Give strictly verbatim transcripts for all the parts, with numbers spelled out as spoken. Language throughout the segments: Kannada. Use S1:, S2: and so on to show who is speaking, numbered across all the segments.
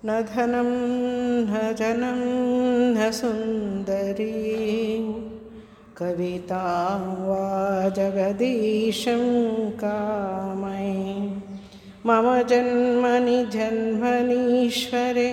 S1: ನ ಧನಂ ನ ಜನಂ ನ ಸುಂದರೀ ಕವಿತಾಂ ವಾ ಜಗದೀಶಂ ಕಾಮೈ ಮಮ ಜನ್ಮನಿ ಜನ್ಮನೀಶ್ವರೆ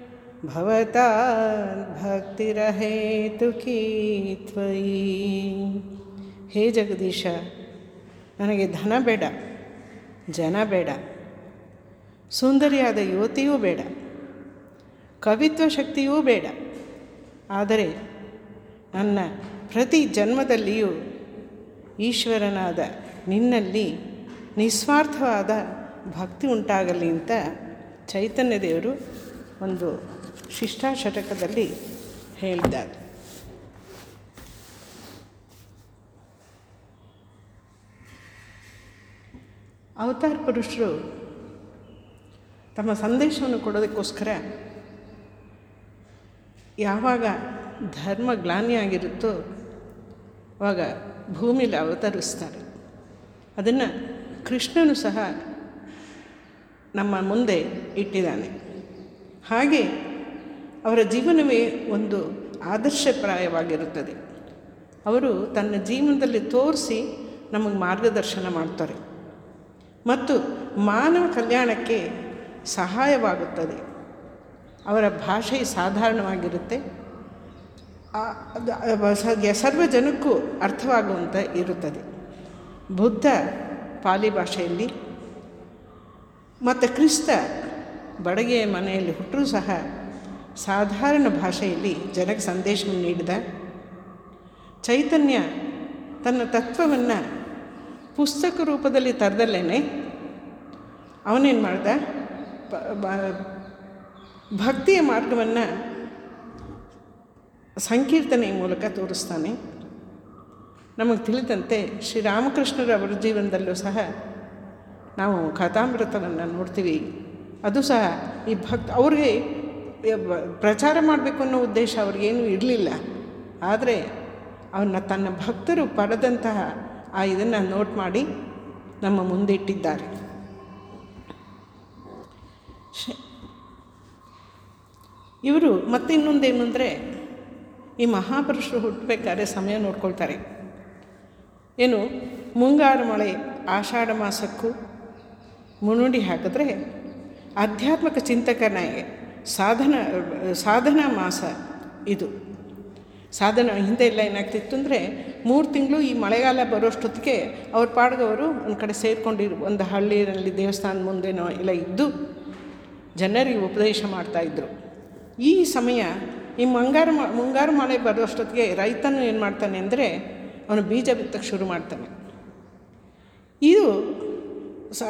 S1: ಭವತಾತ್ ಭಕ್ತಿರಹೇತುಕೀ ತ್ವಯಿ. ಹೇ ಜಗದೀಶ, ನನಗೆ ಧನ ಬೇಡ, ಜನ ಬೇಡ, ಸುಂದರಿಯಾದ ಯುವತಿಯೂ ಬೇಡ, ಕವಿತ್ವ ಶಕ್ತಿಯೂ ಬೇಡ. ಆದರೆ ನನ್ನ ಪ್ರತಿ ಜನ್ಮದಲ್ಲಿಯೂ ಈಶ್ವರನಾದ ನಿನ್ನಲ್ಲಿ ನಿಸ್ವಾರ್ಥವಾದ ಭಕ್ತಿ ಉಂಟಾಗಲಿ ಅಂತ ಚೈತನ್ಯ ದೇವರು ಒಂದು ಶಿಷ್ಟಾಶತಕದಲ್ಲಿ ಹೇಳಿದ್ದಾರೆ. ಅವತಾರ ಪುರುಷರು ತಮ್ಮ ಸಂದೇಶವನ್ನು ಕೊಡೋದಕ್ಕೋಸ್ಕರ ಯಾವಾಗ ಧರ್ಮ ಗ್ಲಾನಿಯಾಗಿರುತ್ತೋ ಆವಾಗ ಭೂಮಿಲಿ ಅವತರಿಸ್ತಾರೆ. ಅದನ್ನು ಕೃಷ್ಣನು ಸಹ ನಮ್ಮ ಮುಂದೆ ಇಟ್ಟಿದ್ದಾನೆ. ಹಾಗೆ ಅವರ ಜೀವನವೇ ಒಂದು ಆದರ್ಶಪ್ರಾಯವಾಗಿರುತ್ತದೆ. ಅವರು ತನ್ನ ಜೀವನದಲ್ಲಿ ತೋರಿಸಿ ನಮಗೆ ಮಾರ್ಗದರ್ಶನ ಮಾಡ್ತಾರೆ ಮತ್ತು ಮಾನವ ಕಲ್ಯಾಣಕ್ಕೆ ಸಹಾಯವಾಗುತ್ತದೆ. ಅವರ ಭಾಷೆ ಸಾಧಾರಣವಾಗಿರುತ್ತೆ, ಸರ್ವ ಜನಕ್ಕೂ ಅರ್ಥವಾಗುವಂಥ ಇರುತ್ತದೆ. ಬುದ್ಧ ಪಾಲಿ ಭಾಷೆಯಲ್ಲಿ ಮತ್ತು ಕ್ರಿಸ್ತ ಬಡಗೆಯ ಮನೆಯಲ್ಲಿ ಹುಟ್ಟರೂ ಸಹ ಸಾಧಾರಣ ಭಾಷೆಯಲ್ಲಿ ಜನಕ್ಕೆ ಸಂದೇಶವನ್ನು ನೀಡಿದ. ಚೈತನ್ಯ ತನ್ನ ತತ್ವವನ್ನು ಪುಸ್ತಕ ರೂಪದಲ್ಲಿ ತರದಲ್ಲೇ ಅವನೇನು ಮಾಡ್ದ, ಭಕ್ತಿಯ ಮಾರ್ಗವನ್ನು ಸಂಕೀರ್ತನೆಯ ಮೂಲಕ ತೋರಿಸ್ತಾನೆ. ನಮಗೆ ತಿಳಿದಂತೆ ಶ್ರೀರಾಮಕೃಷ್ಣರವರ ಜೀವನದಲ್ಲೂ ಸಹ ನಾವು ಕಥಾಮೃತವನ್ನು ನೋಡ್ತೀವಿ. ಅದು ಸಹ ಈ ಭಕ್ತ ಅವ್ರಿಗೆ ಪ್ರಚಾರ ಮಾಡಬೇಕು ಅನ್ನೋ ಉದ್ದೇಶ ಅವ್ರಿಗೇನೂ ಇರಲಿಲ್ಲ. ಆದರೆ ಅವನ್ನ ತನ್ನ ಭಕ್ತರು ಪಡೆದಂತಹ ಆ ಇದನ್ನು ನೋಟ್ ಮಾಡಿ ನಮ್ಮ ಮುಂದಿಟ್ಟಿದ್ದಾರೆ. ಇವರು ಮತ್ತೆ ಇನ್ನೊಂದೇನು ಅಂದರೆ, ಈ ಮಹಾಪುರುಷರು ಹುಟ್ಟಬೇಕಾದ್ರೆ ಸಮಯ ನೋಡ್ಕೊಳ್ತಾರೆ. ಏನು, ಮುಂಗಾರು ಮಳೆ ಆಷಾಢ ಮಾಸಕ್ಕೂ ಮುನ್ನುಡಿ ಹಾಕಿದ್ರೆ ಆಧ್ಯಾತ್ಮಿಕ ಚಿಂತಕನಾಗಿ ಸಾಧನ ಸಾಧನಾ ಮಾಸ ಇದು. ಸಾಧನ ಹಿಂದೆ ಎಲ್ಲ ಏನಾಗ್ತಿತ್ತು ಅಂದರೆ, ಮೂರು ತಿಂಗಳು ಈ ಮಳೆಗಾಲ ಬರೋಷ್ಟೊತ್ತಿಗೆ ಅವ್ರ ಪಾಡ್ಗವರು ಒಂದು ಕಡೆ ಸೇರಿಕೊಂಡಿರು ಒಂದು ಹಳ್ಳಿಯಲ್ಲಿ ದೇವಸ್ಥಾನದ ಮುಂದೆನೋ ಎಲ್ಲ ಇದ್ದು ಜನರಿಗೆ ಉಪದೇಶ ಮಾಡ್ತಾಯಿದ್ರು. ಈ ಸಮಯ ಈ ಮುಂಗಾರು ಮುಂಗಾರು ಮಳೆ ಬರೋಷ್ಟೊತ್ತಿಗೆ ರೈತನು ಏನು ಮಾಡ್ತಾನೆ ಅಂದರೆ, ಅವನು ಬೀಜ ಬಿತ್ತಕ್ಕೆ ಶುರು ಮಾಡ್ತಾನೆ. ಇದು ಸ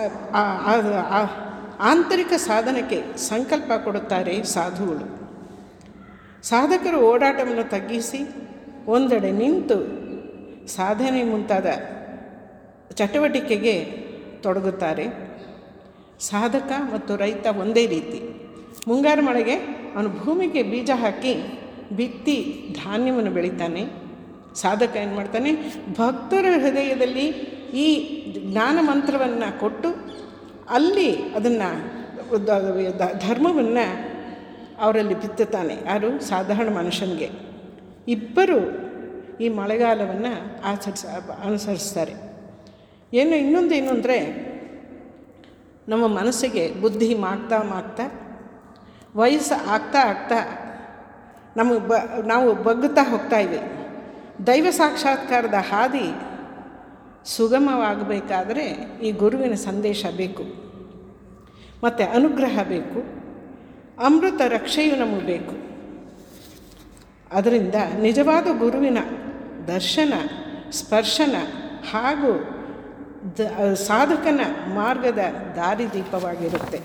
S1: ಆಂತರಿಕ ಸಾಧನಕ್ಕೆ ಸಂಕಲ್ಪ ಕೊಡುತ್ತಾರೆ ಸಾಧುಗಳು. ಸಾಧಕರು ಓಡಾಟವನ್ನು ತಗ್ಗಿಸಿ ಒಂದೆಡೆ ನಿಂತು ಸಾಧನೆ ಮುಂತಾದ ಚಟುವಟಿಕೆಗೆ ತೊಡಗುತ್ತಾರೆ. ಸಾಧಕ ಮತ್ತು ರೈತ ಒಂದೇ ರೀತಿ. ಮುಂಗಾರು ಮಳೆಗೆ ಅವನು ಭೂಮಿಗೆ ಬೀಜ ಹಾಕಿ ಬಿತ್ತಿ ಧಾನ್ಯವನ್ನು ಬೆಳಿತಾನೆ. ಸಾಧಕ ಏನು ಮಾಡ್ತಾನೆ, ಭಕ್ತರ ಹೃದಯದಲ್ಲಿ ಈ ಜ್ಞಾನ ಮಂತ್ರವನ್ನು ಕೊಟ್ಟು ಅಲ್ಲಿ ಅದನ್ನು ಧರ್ಮವನ್ನು ಅವರಲ್ಲಿ ಬಿತ್ತುತ್ತಾನೆ. ಯಾರು, ಸಾಧಾರಣ ಮನುಷ್ಯನಿಗೆ. ಇಬ್ಬರು ಈ ಮಳೆಗಾಲವನ್ನು ಆಚರಿಸ ಅನುಸರಿಸ್ತಾರೆ. ಏನು ಇನ್ನೊಂದೇನು ಅಂದರೆ, ನಮ್ಮ ಮನಸ್ಸಿಗೆ ಬುದ್ಧಿ ಮಾಗ್ತಾ ಮಾಗ್ತಾ ವಯಸ್ಸು ಆಗ್ತಾ ಆಗ್ತಾ ನಮಗೆ ಬ ನಾವು ಬಗ್ಗುತ್ತಾ ಹೋಗ್ತಾಯಿವೆ. ದೈವ ಸಾಕ್ಷಾತ್ಕಾರದ ಹಾದಿ ಸುಗಮವಾಗಬೇಕಾದರೆ ಈ ಗುರುವಿನ ಸಂದೇಶ ಬೇಕು, ಮತ್ತು ಅನುಗ್ರಹ ಬೇಕು, ಅಮೃತ ರಕ್ಷೆಯು ನಮಗೆ ಬೇಕು. ಅದರಿಂದ ನಿಜವಾದ ಗುರುವಿನ ದರ್ಶನ, ಸ್ಪರ್ಶನ ಹಾಗೂ ದ ಸಾಧಕನ ಮಾರ್ಗದ ದಾರಿದೀಪವಾಗಿರುತ್ತೆ.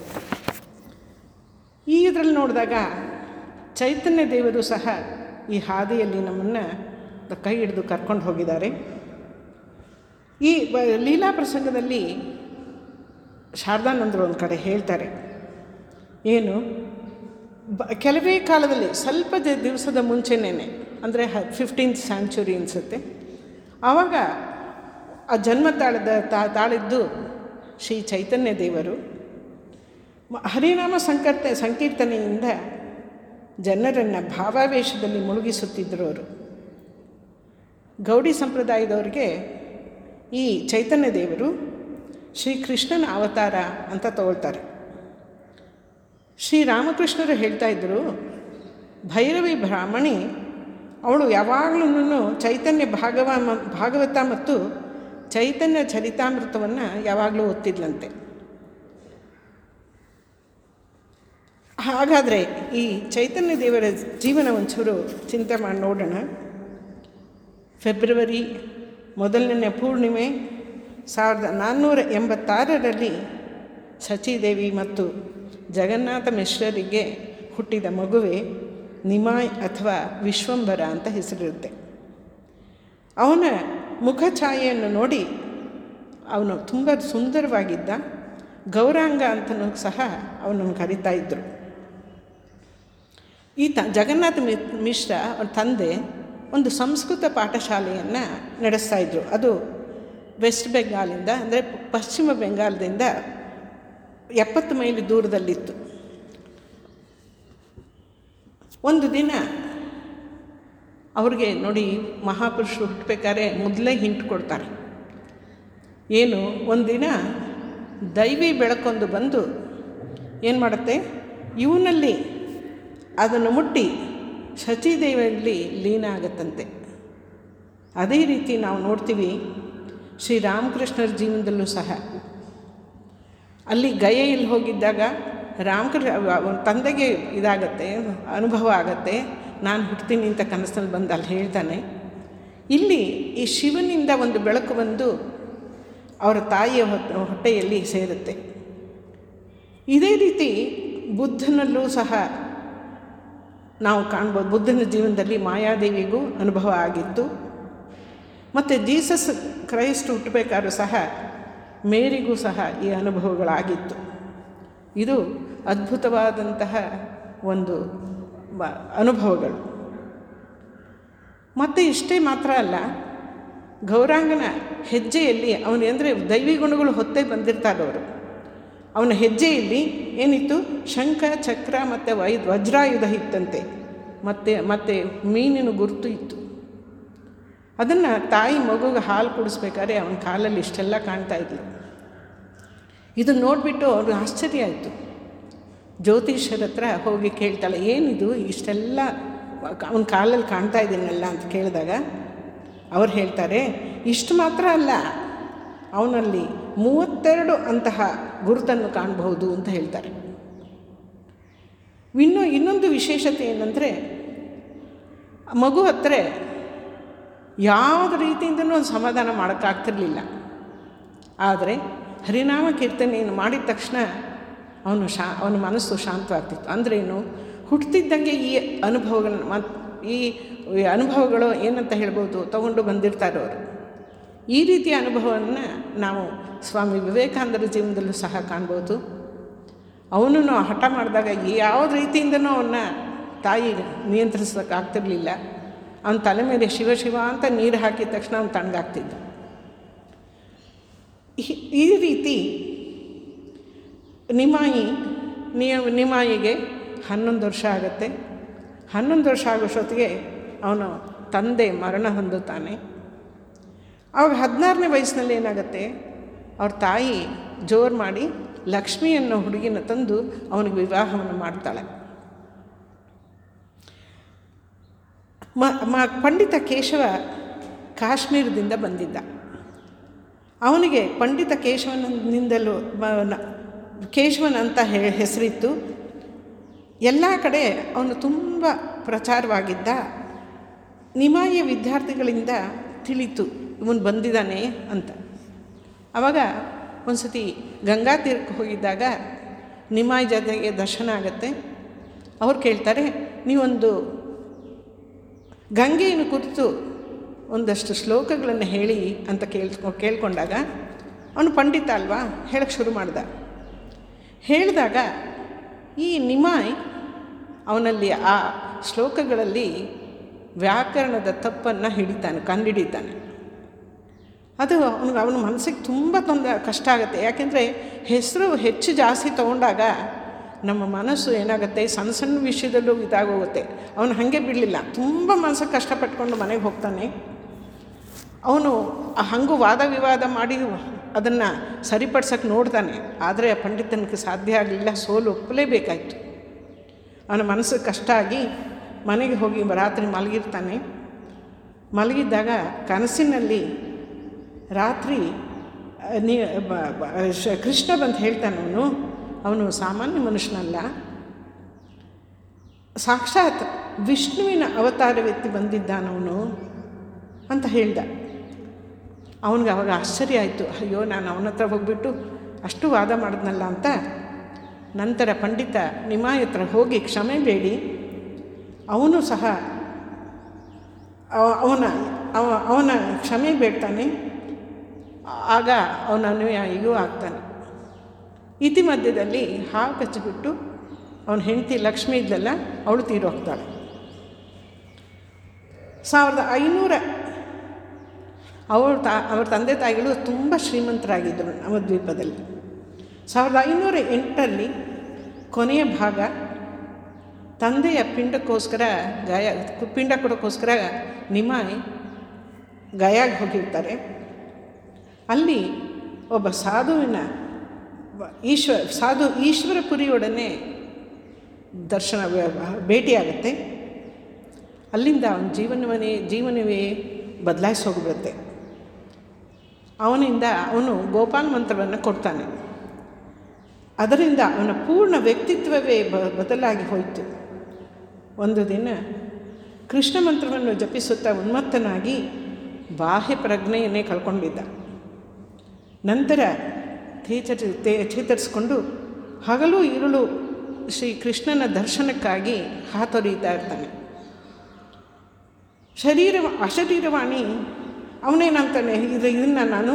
S1: ಈ ಇದರಲ್ಲಿ ನೋಡಿದಾಗ ಚೈತನ್ಯ ದೇವರು ಸಹ ಈ ಹಾದಿಯಲ್ಲಿ ನಮ್ಮನ್ನು ಕೈ ಹಿಡಿದು ಕರ್ಕೊಂಡು ಹೋಗಿದ್ದಾರೆ. ಈ ಲೀಲಾ ಪ್ರಸಂಗದಲ್ಲಿ ಶಾರದಾನಂದರು ಒಂದು ಕಡೆ ಹೇಳ್ತಾರೆ, ಏನು ಬ ಕೆಲವೇ ಕಾಲದಲ್ಲಿ ಸ್ವಲ್ಪ ದಿವಸದ ಮುಂಚೆನೇ ಅಂದರೆ ಹ ಫಿಫ್ಟೀನ್ತ್ ಸೆಂಚುರಿ ಅನಿಸುತ್ತೆ, ಆವಾಗ ಆ ಜನ್ಮ ತಾಳದ ತಾ ತಾಳಿದ್ದು ಶ್ರೀ ಚೈತನ್ಯ ದೇವರು. ಹರಿನಾಮ ಸಂಕರ್ತ ಸಂಕೀರ್ತನೆಯಿಂದ ಜನರನ್ನು ಭಾವಾವೇಶದಲ್ಲಿ ಮುಳುಗಿಸುತ್ತಿದ್ದರು ಅವರು. ಗೌಡಿ ಸಂಪ್ರದಾಯದವ್ರಿಗೆ ಈ ಚೈತನ್ಯ ದೇವರು ಶ್ರೀಕೃಷ್ಣನ ಅವತಾರ ಅಂತ ತಗೊಳ್ತಾರೆ. ಶ್ರೀರಾಮಕೃಷ್ಣರು ಹೇಳ್ತಾ ಇದ್ದರು, ಭೈರವಿ ಬ್ರಾಹ್ಮಣಿ ಅವಳು ಯಾವಾಗಲೂ ಚೈತನ್ಯ ಭಾಗವ ಭಾಗವತ ಮತ್ತು ಚೈತನ್ಯ ಚರಿತಾಮೃತವನ್ನು ಯಾವಾಗಲೂ ಓದ್ತಿದ್ಲಂತೆ. ಹಾಗಾದರೆ ಈ ಚೈತನ್ಯ ದೇವರ ಜೀವನ ಒಂಚೂರು ಚಿಂತೆ ಮಾಡಿ ನೋಡೋಣ. ಫೆಬ್ರವರಿ ಮೊದಲನೇ ಪೂರ್ಣಿಮೆ ಸಾವಿರದ ನಾನ್ನೂರ ಎಂಬತ್ತಾರರಲ್ಲಿ ಸಚೀದೇವಿ ಮತ್ತು ಜಗನ್ನಾಥ ಮಿಶ್ರರಿಗೆ ಹುಟ್ಟಿದ ಮಗುವೆ ನಿಮಾಯ್ ಅಥವಾ ವಿಶ್ವಂಬರ ಅಂತ ಹೆಸರಿರುತ್ತೆ. ಅವನ ಮುಖಛಾಯೆಯನ್ನು ನೋಡಿ ಅವನು ತುಂಬ ಸುಂದರವಾಗಿದ್ದ. ಗೌರಾಂಗ ಅಂತಲೂ ಸಹ ಅವನನ್ನು ಕರಿತಾ ಇದ್ದರು. ಈತ ಜಗನ್ನಾಥ ಮಿ ಮಿಶ್ರ ಅವನ ತಂದೆ ಒಂದು ಸಂಸ್ಕೃತ ಪಾಠಶಾಲೆಯನ್ನು ನಡೆಸ್ತಾಯಿದ್ರು. ಅದು ವೆಸ್ಟ್ ಬೆಂಗಾಲಿಂದ ಅಂದರೆ ಪಶ್ಚಿಮ ಬೆಂಗಾಲದಿಂದ ಎಪ್ಪತ್ತು ಮೈಲಿ ದೂರದಲ್ಲಿತ್ತು. ಒಂದು ದಿನ ಅವ್ರಿಗೆ ನೋಡಿ, ಮಹಾಪುರುಷರು ಹುಟ್ಟಬೇಕಾದ್ರೆ ಮೊದಲೇ ಹಿಂಟ್ ಕೊಡ್ತಾರೆ. ಏನು, ಒಂದಿನ ದೈವಿ ಬೆಳಕೊಂದು ಬಂದು ಏನು ಮಾಡುತ್ತೆ, ಇವನಲ್ಲಿ ಅದನ್ನು ಮುಟ್ಟಿ ಶಚಿದೇವಿಯಲ್ಲಿ ಲೀನ ಆಗುತ್ತಂತೆ. ಅದೇ ರೀತಿ ನಾವು ನೋಡ್ತೀವಿ ಶ್ರೀರಾಮಕೃಷ್ಣರ ಜೀವನದಲ್ಲೂ ಸಹ. ಅಲ್ಲಿ ಗಯೆಯಲ್ಲಿ ಹೋಗಿದ್ದಾಗ ರಾಮಕೃಷ್ಣ ತಂದೆಗೆ ಇದಾಗತ್ತೆ, ಅನುಭವ ಆಗತ್ತೆ, ನಾನು ಹುಡ್ತೀನಿ ಅಂತ ಕನಸಲ್ಲಿ ಬಂದು ಅಲ್ಲಿ ಹೇಳ್ತಾನೆ. ಇಲ್ಲಿ ಈ ಶಿವನಿಂದ ಒಂದು ಬೆಳಕು ಬಂದು ಅವರ ತಾಯಿಯ ಹೊಟ್ಟೆಯಲ್ಲಿ ಸೇರುತ್ತೆ. ಇದೇ ರೀತಿ ಬುದ್ಧನಲ್ಲೂ ಸಹ ನಾವು ಕಾಣ್ಬೋದು. ಬುದ್ಧನ ಜೀವನದಲ್ಲಿ ಮಾಯಾದೇವಿಗೂ ಅನುಭವ ಆಗಿತ್ತು. ಮತ್ತು ಜೀಸಸ್ ಕ್ರೈಸ್ಟ್ ಹುಟ್ಟಬೇಕಾದ್ರೂ ಸಹ ಮೇರಿಗೂ ಸಹ ಈ ಅನುಭವಗಳಾಗಿತ್ತು. ಇದು ಅದ್ಭುತವಾದಂತಹ ಒಂದು ಅನುಭವಗಳು. ಮತ್ತು ಇಷ್ಟೇ ಮಾತ್ರ ಅಲ್ಲ, ಗೌರಾಂಗನ ಹೆಜ್ಜೆಯಲ್ಲಿ ಅವನು ಅಂದರೆ ದೈವಿ ಗುಣಗಳು ಹೊತ್ತೇ ಬಂದಿರ್ತಾರವರು. ಅವನ ಹೆಜ್ಜೆಯಲ್ಲಿ ಏನಿತ್ತು, ಶಂಖ ಚಕ್ರ ಮತ್ತು ವೈ ವಜ್ರಾಯುಧ ಇತ್ತಂತೆ. ಮತ್ತು ಮತ್ತು ಮೀನಿನ ಗುರುತು ಇತ್ತು. ಅದನ್ನು ತಾಯಿ ಮಗುಗೆ ಹಾಲು ಕುಡಿಸ್ಬೇಕಾದ್ರೆ ಅವನ ಕಾಲಲ್ಲಿ ಇಷ್ಟೆಲ್ಲ ಕಾಣ್ತಾ ಇದ್ಲು. ಇದನ್ನು ನೋಡಿಬಿಟ್ಟು ಅವ್ರಿಗೆ ಆಶ್ಚರ್ಯ ಆಯಿತು. ಜ್ಯೋತಿಷ್ಯರ ಹತ್ರ ಹೋಗಿ ಕೇಳ್ತಾಳೆ, ಏನಿದು ಇಷ್ಟೆಲ್ಲ ಅವನ ಕಾಲಲ್ಲಿ ಕಾಣ್ತಾ ಇದ್ದೀನಲ್ಲ ಅಂತ ಕೇಳಿದಾಗ ಅವ್ರು ಹೇಳ್ತಾರೆ, ಇಷ್ಟು ಮಾತ್ರ ಅಲ್ಲ, ಅವನಲ್ಲಿ ಮೂವತ್ತೆರಡು ಅಂತಹ ಗುರುತನ್ನು ಕಾಣಬಹುದು ಅಂತ ಹೇಳ್ತಾರೆ. ಇನ್ನು ಇನ್ನೊಂದು ವಿಶೇಷತೆ ಏನಂದರೆ, ಮಗು ಹತ್ರ ಯಾವುದೇ ರೀತಿಯಿಂದನೂ ಸಮಾಧಾನ ಮಾಡೋಕ್ಕಾಗ್ತಿರ್ಲಿಲ್ಲ. ಆದರೆ ಹರಿನಾಮ ಕೀರ್ತನೆಯನ್ನು ಮಾಡಿದ ತಕ್ಷಣ ಅವನು ಶಾ ಅವನ ಮನಸ್ಸು ಶಾಂತವಾಗ್ತಿತ್ತು. ಅಂದ್ರೇನು, ಹುಟ್ಟುತ್ತಿದ್ದಂಗೆ ಈ ಅನುಭವಗಳನ್ನ ಮತ್ತು ಈ ಅನುಭವಗಳು ಏನಂತ ಹೇಳ್ಬೋದು, ತಗೊಂಡು ಬಂದಿರ್ತಾರೆ ಅವರು. ಈ ರೀತಿಯ ಅನುಭವವನ್ನು ನಾವು ಸ್ವಾಮಿ ವಿವೇಕಾನಂದರ ಜೀವನದಲ್ಲೂ ಸಹ ಕಾಣ್ಬೋದು. ಅವನು ಹಠ ಮಾಡಿದಾಗ ಯಾವುದೇ ರೀತಿಯಿಂದನೂ ಅವನ್ನ ತಾಯಿ ನಿಯಂತ್ರಿಸೋಕ್ಕಾಗ್ತಿರ್ಲಿಲ್ಲ. ಅವನ ತಲೆ ಮೇಲೆ ಶಿವ ಶಿವ ಅಂತ ನೀರು ಹಾಕಿದ ತಕ್ಷಣ ಅವನು ತಣ್ಣಗಾಗ್ತಿದ್ದ. ಈ ರೀತಿ ನಿಮಾಯಿ ನಿಯ ನಿಮಾಯಿಗೆ ಹನ್ನೊಂದು ವರ್ಷ ಆಗುತ್ತೆ. ಹನ್ನೊಂದು ವರ್ಷ ಆಗೋಷ್ಟೊತ್ತಿಗೆ ಅವನು ತಂದೆ ಮರಣ ಹೊಂದುತ್ತಾನೆ. ಆವಾಗ ಹದಿನಾರನೇ ವಯಸ್ಸಿನಲ್ಲಿ ಏನಾಗುತ್ತೆ, ಅವ್ರ ತಾಯಿ ಜೋರು ಮಾಡಿ ಲಕ್ಷ್ಮಿ ಅನ್ನೋ ಹುಡುಗಿನ ತಂದು ಅವನಿಗೆ ವಿವಾಹವನ್ನು ಮಾಡ್ತಾಳೆ. ಮ ಮ ಪಂಡಿತ ಕೇಶವ ಕಾಶ್ಮೀರದಿಂದ ಬಂದಿದ್ದ. ಅವನಿಗೆ ಪಂಡಿತ ಕೇಶವನಿಂದಲೂ ಕೇಶವನ್ ಅಂತ ಹೇ ಹೆಸರಿತ್ತು. ಎಲ್ಲ ಕಡೆ ಅವನು ತುಂಬ ಪ್ರಚಾರವಾಗಿದ್ದ. ನಿಮಾಯಿಯ ವಿದ್ಯಾರ್ಥಿಗಳಿಂದ ತಿಳಿತು ಇವನು ಬಂದಿದ್ದಾನೆ ಅಂತ. ಆವಾಗ ಒಂದು ಸತಿ ಗಂಗಾ ತೀರಕ್ಕೆ ಹೋಗಿದ್ದಾಗ ನಿಮಾಯಿ ಜೊತೆಗೆ ದರ್ಶನ ಆಗುತ್ತೆ. ಅವ್ರು ಕೇಳ್ತಾರೆ, ನೀವೊಂದು ಗಂಗೆಯನ್ನು ಕುರಿತು ಒಂದಷ್ಟು ಶ್ಲೋಕಗಳನ್ನು ಹೇಳಿ ಅಂತ ಕೇಳ್ಕೊ ಕೇಳ್ಕೊಂಡಾಗ ಅವನು ಪಂಡಿತ ಅಲ್ವಾ, ಹೇಳಕ್ಕೆ ಶುರು ಮಾಡ್ದ. ಹೇಳಿದಾಗ ಈ ನಿಮಾಯ್ ಅವನಲ್ಲಿ ಆ ಶ್ಲೋಕಗಳಲ್ಲಿ ವ್ಯಾಕರಣದ ತಪ್ಪನ್ನು ಹಿಡಿತಾನೆ, ಕಂಡುಹಿಡಿತಾನೆ. ಅದು ಅವನಿಗೆ ಅವನ ಮನಸ್ಸಿಗೆ ತುಂಬ ತೊಂದರೆ ಕಷ್ಟ ಆಗುತ್ತೆ. ಯಾಕೆಂದರೆ ಹೆಸರು ಹೆಚ್ಚು ಜಾಸ್ತಿ ತೊಗೊಂಡಾಗ ನಮ್ಮ ಮನಸ್ಸು ಏನಾಗುತ್ತೆ, ಸಣ್ಣ ಸಣ್ಣ ವಿಷಯದಲ್ಲೂ ಇದಾಗೋಗುತ್ತೆ. ಅವನು ಹಾಗೆ ಬಿಡಲಿಲ್ಲ, ತುಂಬ ಮನಸ್ಸು ಕಷ್ಟಪಟ್ಕೊಂಡು ಮನೆಗೆ ಹೋಗ್ತಾನೆ. ಅವನು ಹಾಗೂ ವಾದ ವಿವಾದ ಮಾಡಿ ಅದನ್ನು ಸರಿಪಡ್ಸೋಕ್ಕೆ ನೋಡ್ತಾನೆ. ಆದರೆ ಆ ಪಂಡಿತನಿಗೆ ಸಾಧ್ಯ ಆಗಲಿಲ್ಲ, ಸೋಲು ಒಪ್ಪಲೇಬೇಕಾಯಿತು. ಅವನ ಮನಸ್ಸು ಕಷ್ಟ ಆಗಿ ಮನೆಗೆ ಹೋಗಿ ರಾತ್ರಿ ಮಲಗಿರ್ತಾನೆ. ಮಲಗಿದ್ದಾಗ ಕನಸಿನಲ್ಲಿ ರಾತ್ರಿ ನೀ ಕೃಷ್ಣ ಬಂದು ಹೇಳ್ತಾನೆ, ಅವನು ಅವನು ಸಾಮಾನ್ಯ ಮನುಷ್ಯನಲ್ಲ, ಸಾಕ್ಷಾತ್ ವಿಷ್ಣುವಿನ ಅವತಾರವೆತ್ತಿ ಬಂದಿದ್ದಾನವನು ಅಂತ ಹೇಳ್ದ. ಅವನಿಗೆ ಅವಾಗ ಆಶ್ಚರ್ಯ ಆಯಿತು. ಅಯ್ಯೋ, ನಾನು ಅವನ ಹತ್ರ ಹೋಗ್ಬಿಟ್ಟು ಅಷ್ಟು ವಾದ ಮಾಡಿದ್ನಲ್ಲ ಅಂತ. ನಂತರ ಪಂಡಿತ ನಿಮಾಯ ಹತ್ರ ಹೋಗಿ ಕ್ಷಮೆ ಬೇಡಿ ಅವನು ಸಹ ಅವನ ಅವ ಅವನ ಕ್ಷಮೆ ಬೇಡ್ತಾನೆ. ಆಗ ಅವನ ಅನುಯಾಯಿಗೂ ಆಗ್ತಾನೆ. ಇತಿಮಧ್ಯದಲ್ಲಿ ಹಾವು ಕಚ್ಚಿಬಿಟ್ಟು ಅವನ ಹೆಂಡತಿ ಲಕ್ಷ್ಮಿ ಇದ್ದಲ್ಲ, ಅವಳು ತೀರೋಗ್ತಾಳೆ. ಸಾವಿರದ ಐನೂರ ಅವಳ ತಾ ಅವ್ರ ತಂದೆ ತಾಯಿಗಳು ತುಂಬ ಶ್ರೀಮಂತರಾಗಿದ್ದರು ನವದ್ವೀಪದಲ್ಲಿ. ಸಾವಿರದ ಐನೂರ ಎಂಟರಲ್ಲಿ ಕೊನೆಯ ಭಾಗ ತಂದೆಯ ಪಿಂಡಕ್ಕೋಸ್ಕರ ಗಾಯ ಪಿಂಡ ಕೊಡೋಕ್ಕೋಸ್ಕರ ನಿಮಾಯ್ ಗಯಾಗೆ ಹೋಗಿರ್ತಾರೆ. ಅಲ್ಲಿ ಒಬ್ಬ ಸಾಧುವಿನ ಈಶ್ವರ ಸಾಧು ಈಶ್ವರಪುರಿಯೊಡನೆ ದರ್ಶನ ಭೇಟಿಯಾಗುತ್ತೆ. ಅಲ್ಲಿಂದ ಅವನ ಜೀವನವೇ ಜೀವನವೇ ಬದಲಾಯಿಸಿ ಹೋಗಿಬಿಡುತ್ತೆ. ಅವನಿಂದ ಅವನು ಗೋಪಾಲ ಮಂತ್ರವನ್ನು ಕೊಡ್ತಾನೆ. ಅದರಿಂದ ಅವನ ಪೂರ್ಣ ವ್ಯಕ್ತಿತ್ವವೇ ಬ ಬದಲಾಗಿ ಹೋಯಿತು. ಒಂದು ದಿನ ಕೃಷ್ಣ ಮಂತ್ರವನ್ನು ಜಪಿಸುತ್ತಾ ಉನ್ಮತ್ತನಾಗಿ ಬಾಹ್ಯ ಪ್ರಜ್ಞೆಯನ್ನೇ ಕಳ್ಕೊಂಡಿದ್ದ. ನಂತರ ಚೇತರಿ ಚೇತರಿಸಿಕೊಂಡು ಹಗಲು ಇರುಳು ಶ್ರೀ ಕೃಷ್ಣನ ದರ್ಶನಕ್ಕಾಗಿ ಹಾತೊರೀತಾ ಇರ್ತಾನೆ. ಶರೀರ ಅಶರೀರವಾಣಿ ಅವನೇನಂತಾನೆ, ಇದು ಇದನ್ನು ನಾನು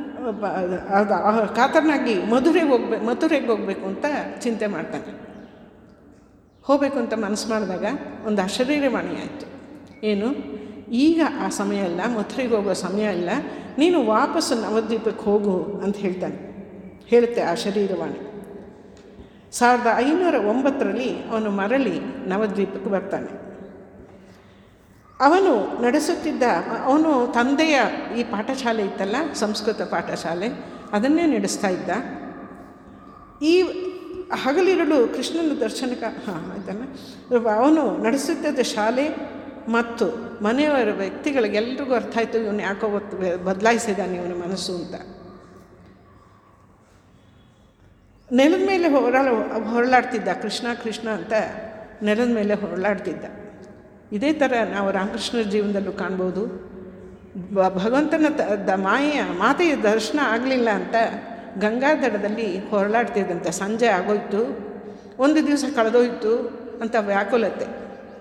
S1: ಕಾತರನಾಗಿ ಮಧುರೆಗೆ ಹೋಗ್ಬೇಕು ಮಥುರೆಗೆ ಹೋಗಬೇಕು ಅಂತ ಚಿಂತೆ ಮಾಡ್ತಾನೆ. ಹೋಗಬೇಕು ಅಂತ ಮನಸ್ಸು ಮಾಡಿದಾಗ ಒಂದು ಅಶರೀರವಾಣಿ ಆಯಿತು. ಏನು, ಈಗ ಆ ಸಮಯ ಅಲ್ಲ, ಮಥುರೆಗೆ ಹೋಗೋ ಸಮಯ ಅಲ್ಲ, ನೀನು ವಾಪಸ್ಸು ನವದ್ವೀಪಕ್ಕೆ ಹೋಗು ಅಂತ ಹೇಳ್ತಾನೆ ಹೇಳುತ್ತೆ ಆ ಶರೀರವಾಣಿ. ಸಾವಿರದ ಐನೂರ ಒಂಬತ್ತರಲ್ಲಿ ಅವನು ಮರಳಿ ನವದ್ವೀಪಕ್ಕೆ ಬರ್ತಾನೆ. ಅವನು ನಡೆಸುತ್ತಿದ್ದ ಅವನು ತಂದೆಯ ಈ ಪಾಠಶಾಲೆ ಇತ್ತಲ್ಲ, ಸಂಸ್ಕೃತ ಪಾಠಶಾಲೆ, ಅದನ್ನೇ ನಡೆಸ್ತಾ ಇದ್ದ. ಈ ಹಗಲಿರಲು ಕೃಷ್ಣನ ದರ್ಶನಕ್ಕೆ ಹಾಂ ಆಯ್ತಲ್ಲ, ಅವನು ನಡೆಸುತ್ತಿದ್ದ ಶಾಲೆ ಮತ್ತು ಮನೆಯವರ ವ್ಯಕ್ತಿಗಳಿಗೆಲ್ರಿಗೂ ಅರ್ಥ ಆಯಿತು, ಇವನು ಯಾಕೋ ಗೊತ್ತು ಬದಲಾಯಿಸಿದ್ದಾನೆ ಇವನ ಮನಸ್ಸು ಅಂತ. ನೆಲದ ಮೇಲೆ ಹೊರಳ ಹೊರಳಾಡ್ತಿದ್ದ ಕೃಷ್ಣ ಕೃಷ್ಣ ಅಂತ ನೆಲದ ಮೇಲೆ ಹೊರಳಾಡ್ತಿದ್ದ. ಇದೇ ಥರ ನಾವು ರಾಮಕೃಷ್ಣರ ಜೀವನದಲ್ಲೂ ಕಾಣ್ಬೋದು. ಭಗವಂತನ ದ ಮಾಯೆಯ ಮಾತೆಯ ದರ್ಶನ ಆಗಲಿಲ್ಲ ಅಂತ ಗಂಗಾದಡದಲ್ಲಿ ಹೊರಳಾಡ್ತಿದ್ದಂತೆ. ಸಂಜೆ ಆಗೋಯ್ತು, ಒಂದು ದಿವಸ ಕಳೆದೋಯ್ತು ಅಂತ ವ್ಯಾಕುಲತೆ.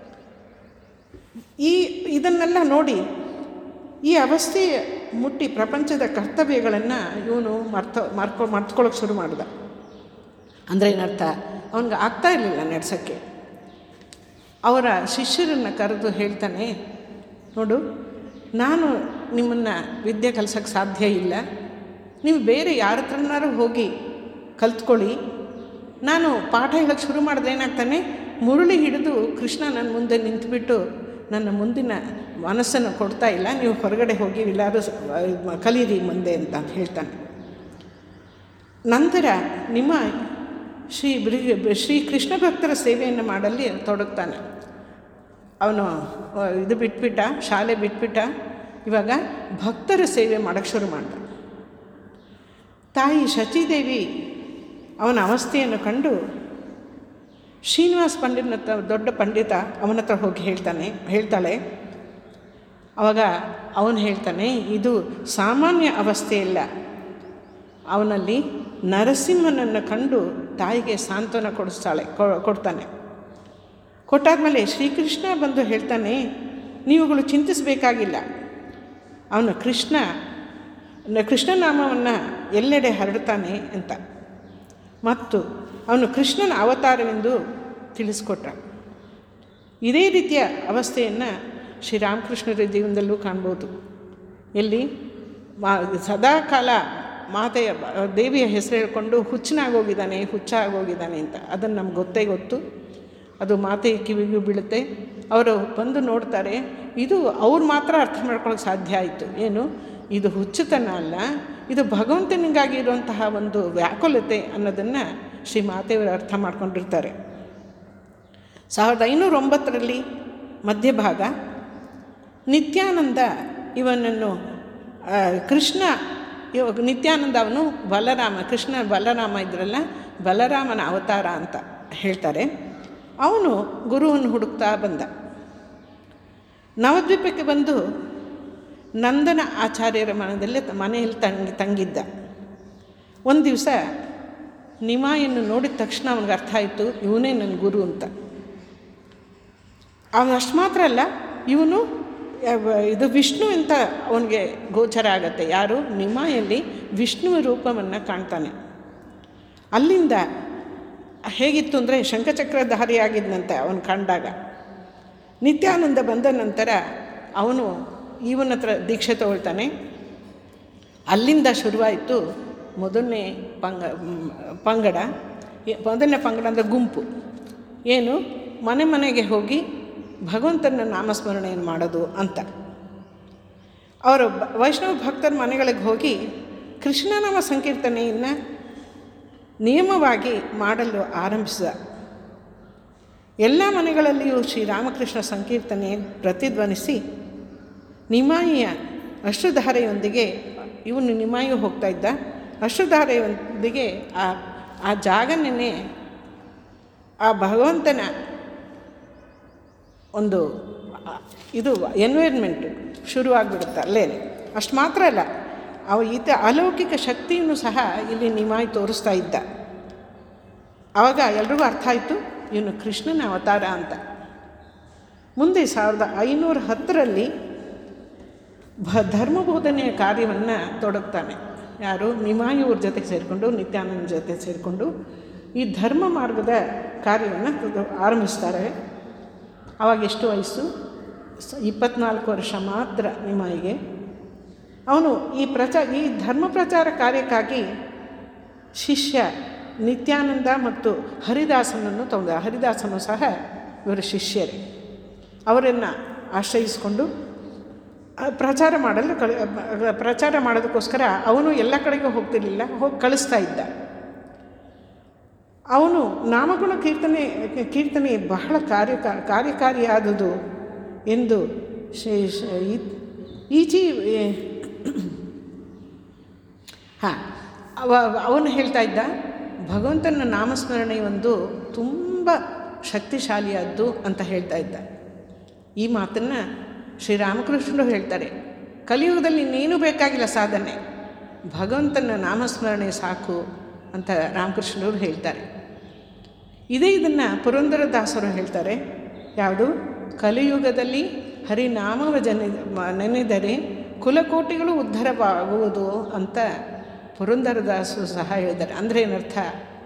S1: ಈ ಇದನ್ನೆಲ್ಲ ನೋಡಿ ಈ ಅವಸ್ಥೆ ಮುಟ್ಟಿ ಪ್ರಪಂಚದ ಕರ್ತವ್ಯಗಳನ್ನು ಇವನು ಮರ್ತ ಮರ್ಕೊ ಮರ್ತ್ಕೊಳ್ಳೋಕೆ ಶುರು ಮಾಡ್ದ. ಅಂದರೆ ಏನರ್ಥ, ಅವನಿಗೆ ಆಗ್ತಾ ಇರಲಿಲ್ಲ ನಡೆಸೋಕ್ಕೆ. ಅವರ ಶಿಷ್ಯರನ್ನು ಕರೆದು ಹೇಳ್ತಾನೆ, ನೋಡು, ನಾನು ನಿಮ್ಮನ್ನು ವಿದ್ಯೆ ಕಲಿಸೋಕ್ಕೆ ಸಾಧ್ಯ ಇಲ್ಲ, ನೀವು ಬೇರೆ ಯಾರ ಹತ್ರನಾರು ಹೋಗಿ ಕಲ್ತ್ಕೊಳ್ಳಿ. ನಾನು ಪಾಠ ಹೇಳೋಕ್ಕೆ ಶುರು ಮಾಡಿದ್ರೆ ಏನಾಗ್ತಾನೆ, ಮುರುಳಿ ಹಿಡಿದು ಕೃಷ್ಣ ನನ್ನ ಮುಂದೆ ನಿಂತುಬಿಟ್ಟು ನನ್ನ ಮುಂದಿನ ಮನಸ್ಸನ್ನು ಕೊಡ್ತಾ ಇಲ್ಲ, ನೀವು ಹೊರಗಡೆ ಹೋಗಿ ಎಲ್ಲರೂ ಕಲೀರಿ ಮುಂದೆ ಅಂತ ಹೇಳ್ತಾನೆ. ನಂತರ ನಿಮ್ಮ ಶ್ರೀ ಬೃ ಶ್ರೀ ಕೃಷ್ಣ ಭಕ್ತರ ಸೇವೆಯನ್ನು ಮಾಡಲಿ ತೊಡಗ್ತಾನೆ. ಅವನು ಇದು ಬಿಟ್ಬಿಟ್ಟ, ಶಾಲೆ ಬಿಟ್ಬಿಟ್ಟ, ಇವಾಗ ಭಕ್ತರ ಸೇವೆ ಮಾಡೋಕ್ಕೆ ಶುರು ಮಾಡ್ದ. ತಾಯಿ ಶಚೀದೇವಿ ಅವನ ಅವಸ್ಥೆಯನ್ನು ಕಂಡು ಶ್ರೀನಿವಾಸ ಪಂಡಿತನ ಹತ್ರ, ದೊಡ್ಡ ಪಂಡಿತ, ಅವನ ಹತ್ರ ಹೋಗಿ ಹೇಳ್ತಾನೆ ಹೇಳ್ತಾಳೆ. ಆವಾಗ ಅವನು ಹೇಳ್ತಾನೆ, ಇದು ಸಾಮಾನ್ಯ ಅವಸ್ಥೆಯಲ್ಲ, ಅವನಲ್ಲಿ ನರಸಿಂಹನನ್ನು ಕಂಡು ತಾಯಿಗೆ ಸಾಂತ್ವನ ಕೊಡಿಸ್ತಾಳೆ ಕೊಡ್ತಾನೆ. ಕೊಟ್ಟಾದಮೇಲೆ ಶ್ರೀಕೃಷ್ಣ ಬಂದು ಹೇಳ್ತಾನೆ, ನೀವುಗಳು ಚಿಂತಿಸಬೇಕಾಗಿಲ್ಲ, ಅವನು ಕೃಷ್ಣ ಕೃಷ್ಣನಾಮವನ್ನು ಎಲ್ಲೆಡೆ ಹರಡ್ತಾನೆ ಅಂತ, ಮತ್ತು ಅವನು ಕೃಷ್ಣನ ಅವತಾರವೆಂದು ತಿಳಿಸ್ಕೊಟ್ಟ. ಇದೇ ರೀತಿಯ ಅವಸ್ಥೆಯನ್ನು ಶ್ರೀರಾಮಕೃಷ್ಣರ ಜೀವನದಲ್ಲೂ ಕಾಣ್ಬೋದು. ಎಲ್ಲಿ ಮಾ ಸದಾಕಾಲ ಮಾತೆಯ ದೇವಿಯ ಹೆಸರು ಹೇಳ್ಕೊಂಡು ಹುಚ್ಚನಾಗೋಗಿದ್ದಾನೆ ಹುಚ್ಚ ಆಗೋಗಿದ್ದಾನೆ ಅಂತ. ಅದನ್ನು ನಮ್ಗೆ ಗೊತ್ತೇ ಗೊತ್ತು. ಅದು ಮಾತೆಯ ಕಿವಿಗೂ ಬೀಳುತ್ತೆ. ಅವರು ಬಂದು ನೋಡ್ತಾರೆ. ಇದು ಅವ್ರು ಮಾತ್ರ ಅರ್ಥ ಮಾಡ್ಕೊಳ್ಳೋಕೆ ಸಾಧ್ಯ ಆಯಿತು. ಏನು, ಇದು ಹುಚ್ಚುತನ ಅಲ್ಲ, ಇದು ಭಗವಂತನಿಗಾಗಿ ಇರುವಂತಹ ಒಂದು ವ್ಯಾಕುಲತೆ ಅನ್ನೋದನ್ನು ಶ್ರೀ ಮಾತೆಯವರು ಅರ್ಥ ಮಾಡ್ಕೊಂಡಿರ್ತಾರೆ. ಸಾವಿರದ ಐನೂರ ಒಂಬತ್ತರಲ್ಲಿ ಮಧ್ಯಭಾಗ ನಿತ್ಯಾನಂದ ಇವನನ್ನು ಕೃಷ್ಣ ಇವಾಗ ನಿತ್ಯಾನಂದ ಅವನು ಬಲರಾಮ, ಕೃಷ್ಣ ಬಲರಾಮ ಇದ್ರಲ್ಲ, ಬಲರಾಮನ ಅವತಾರ ಅಂತ ಹೇಳ್ತಾರೆ. ಅವನು ಗುರುವನ್ನು ಹುಡುಕ್ತಾ ಬಂದ. ನವದ್ವೀಪಕ್ಕೆ ಬಂದು ನಂದನ ಆಚಾರ್ಯರ ಮನದಲ್ಲಿ ಮನೆಯಲ್ಲಿ ತಂಗಿ ತಂಗಿದ್ದ. ಒಂದು ದಿವಸ ನಿಮಾಯನ್ನು ನೋಡಿದ ತಕ್ಷಣ ಅವನಿಗೆ ಅರ್ಥ ಆಯಿತು, ಇವನೇ ನನ್ನ ಗುರು ಅಂತ. ಅವನು ಅಷ್ಟು ಮಾತ್ರ ಅಲ್ಲ, ಇವನು ಇದು ವಿಷ್ಣು ಅಂತ ಅವನಿಗೆ ಗೋಚರ ಆಗತ್ತೆ. ಯಾರು, ನಿಮಾಯಲ್ಲಿ ವಿಷ್ಣುವ ರೂಪವನ್ನು ಕಾಣ್ತಾನೆ. ಅಲ್ಲಿಂದ ಹೇಗಿತ್ತು ಅಂದರೆ ಶಂಖಚಕ್ರಧಾರಿಯಾಗಿದ್ದಂತೆ ಅವನು ಕಂಡಾಗ. ನಿತ್ಯಾನಂದ ಬಂದ ನಂತರ ಅವನು ಇವನ ಹತ್ರ ದೀಕ್ಷೆ ತಗೊಳ್ತಾನೆ. ಅಲ್ಲಿಂದ ಶುರುವಾಯಿತು ಮೊದಲನೇ ಪಂಗ ಪಂಗಡ ಮೊದಲನೇ ಪಂಗಡ ಅಂದರೆ ಗುಂಪು. ಏನು, ಮನೆ ಮನೆಗೆ ಹೋಗಿ ಭಗವಂತನ ನಾಮಸ್ಮರಣೆಯನ್ನು ಮಾಡೋದು ಅಂತ. ಅವರು ವೈಷ್ಣವ ಭಕ್ತರ ಮನೆಗಳಿಗೆ ಹೋಗಿ ಕೃಷ್ಣನಾಮ ಸಂಕೀರ್ತನೆಯನ್ನು ನಿಯಮವಾಗಿ ಮಾಡಲು ಆರಂಭಿಸಿದ. ಎಲ್ಲ ಮನೆಗಳಲ್ಲಿಯೂ ಶ್ರೀರಾಮಕೃಷ್ಣ ಸಂಕೀರ್ತನೆ ಪ್ರತಿಧ್ವನಿಸಿ ನಿಮಾಯಿಯ ಅಶ್ರುಧಾರೆಯೊಂದಿಗೆ ಇವನು ನಿಮಾಯು ಹೋಗ್ತಾ ಇದ್ದ. ಅಶ್ರುಧಾರೆಯೊಂದಿಗೆ ಆ ಆ ಜಾಗನೇ ಆ ಭಗವಂತನ ಒಂದು ಇದು ಎನ್ವೈರ್ಮೆಂಟು ಶುರುವಾಗಿಬಿಡುತ್ತೆ ಅಲ್ಲೇ. ಅಷ್ಟು ಮಾತ್ರ ಅಲ್ಲ, ಅವ ಈತ ಅಲೌಕಿಕ ಶಕ್ತಿಯನ್ನು ಸಹ ಇಲ್ಲಿ ನಿಮಾಯಿ ತೋರಿಸ್ತಾ ಇದ್ದ. ಆವಾಗ ಎಲ್ರಿಗೂ ಅರ್ಥ ಆಯಿತು ಇವನು ಕೃಷ್ಣನ ಅವತಾರ ಅಂತ. ಮುಂದೆ ಸಾವಿರದ ಐನೂರ ಹತ್ತರಲ್ಲಿ ಭ ಧರ್ಮಬೋಧನೆಯ ಕಾರ್ಯವನ್ನು ತೊಡಗ್ತಾನೆ. ಯಾರು, ನಿಮಾಯಿಯವ್ರ ಜೊತೆಗೆ ಸೇರಿಕೊಂಡು ನಿತ್ಯಾನಂದ ಜೊತೆ ಸೇರಿಕೊಂಡು ಈ ಧರ್ಮ ಮಾರ್ಗದ ಕಾರ್ಯವನ್ನು ಆರಂಭಿಸ್ತಾರೆ. ಆವಾಗ ಎಷ್ಟು ವಯಸ್ಸು, ಇಪ್ಪತ್ತ್ನಾಲ್ಕು ವರ್ಷ ಮಾತ್ರ ನಿಮಾಯಿಗೆ. ಅವನು ಈ ಪ್ರಚಾರ ಈ ಧರ್ಮ ಪ್ರಚಾರ ಕಾರ್ಯಕ್ಕಾಗಿ ಶಿಷ್ಯ ನಿತ್ಯಾನಂದ ಮತ್ತು ಹರಿದಾಸನನ್ನು ತಗೊಂಡ. ಹರಿದಾಸನು ಸಹ ಇವರ ಶಿಷ್ಯರೇ. ಅವರನ್ನು ಆಶ್ರಯಿಸಿಕೊಂಡು ಪ್ರಚಾರ ಮಾಡಲು ಕಳಿ ಪ್ರಚಾರ ಮಾಡೋದಕ್ಕೋಸ್ಕರ ಅವನು ಎಲ್ಲ ಕಡೆಗೂ ಹೋಗ್ತಿರಲಿಲ್ಲ, ಹೋಗಿ ಕಳಿಸ್ತಾ ಇದ್ದ. ಅವನು ನಾಮಗುಣ ಕೀರ್ತನೆ ಕೀರ್ತನೆ ಬಹಳ ಕಾರ್ಯ ಕಾರ್ಯಕಾರಿಯಾದುದು ಎಂದು ಈಚಿ ಹಾಂ ಅವ ಅವನು ಹೇಳ್ತಾ ಇದ್ದ, ಭಗವಂತನ ನಾಮಸ್ಮರಣೆ ಒಂದು ತುಂಬ ಶಕ್ತಿಶಾಲಿಯಾದ್ದು ಅಂತ ಹೇಳ್ತಾ ಇದ್ದ. ಈ ಮಾತನ್ನು ಶ್ರೀರಾಮಕೃಷ್ಣರು ಹೇಳ್ತಾರೆ. ಕಲಿಯುಗದಲ್ಲಿ ಇನ್ನೇನು ಬೇಕಾಗಿಲ್ಲ ಸಾಧನೆ, ಭಗವಂತನ ನಾಮಸ್ಮರಣೆ ಸಾಕು ಅಂತ ರಾಮಕೃಷ್ಣರು ಹೇಳ್ತಾರೆ. ಇದೇ ಇದನ್ನು ಪುರಂದರದಾಸರು ಹೇಳ್ತಾರೆ. ಯಾವುದು, ಕಲಿಯುಗದಲ್ಲಿ ಹರಿನಾಮವ ಜನ ನೆನೆದರೆ ಕುಲಕೋಟಿಗಳು ಉದ್ಧಾರವಾಗುವುದು ಅಂತ ಪುರಂದರದಾಸರು ಸಹ ಹೇಳಿದ್ದಾರೆ. ಅಂದರೆ ಏನರ್ಥ,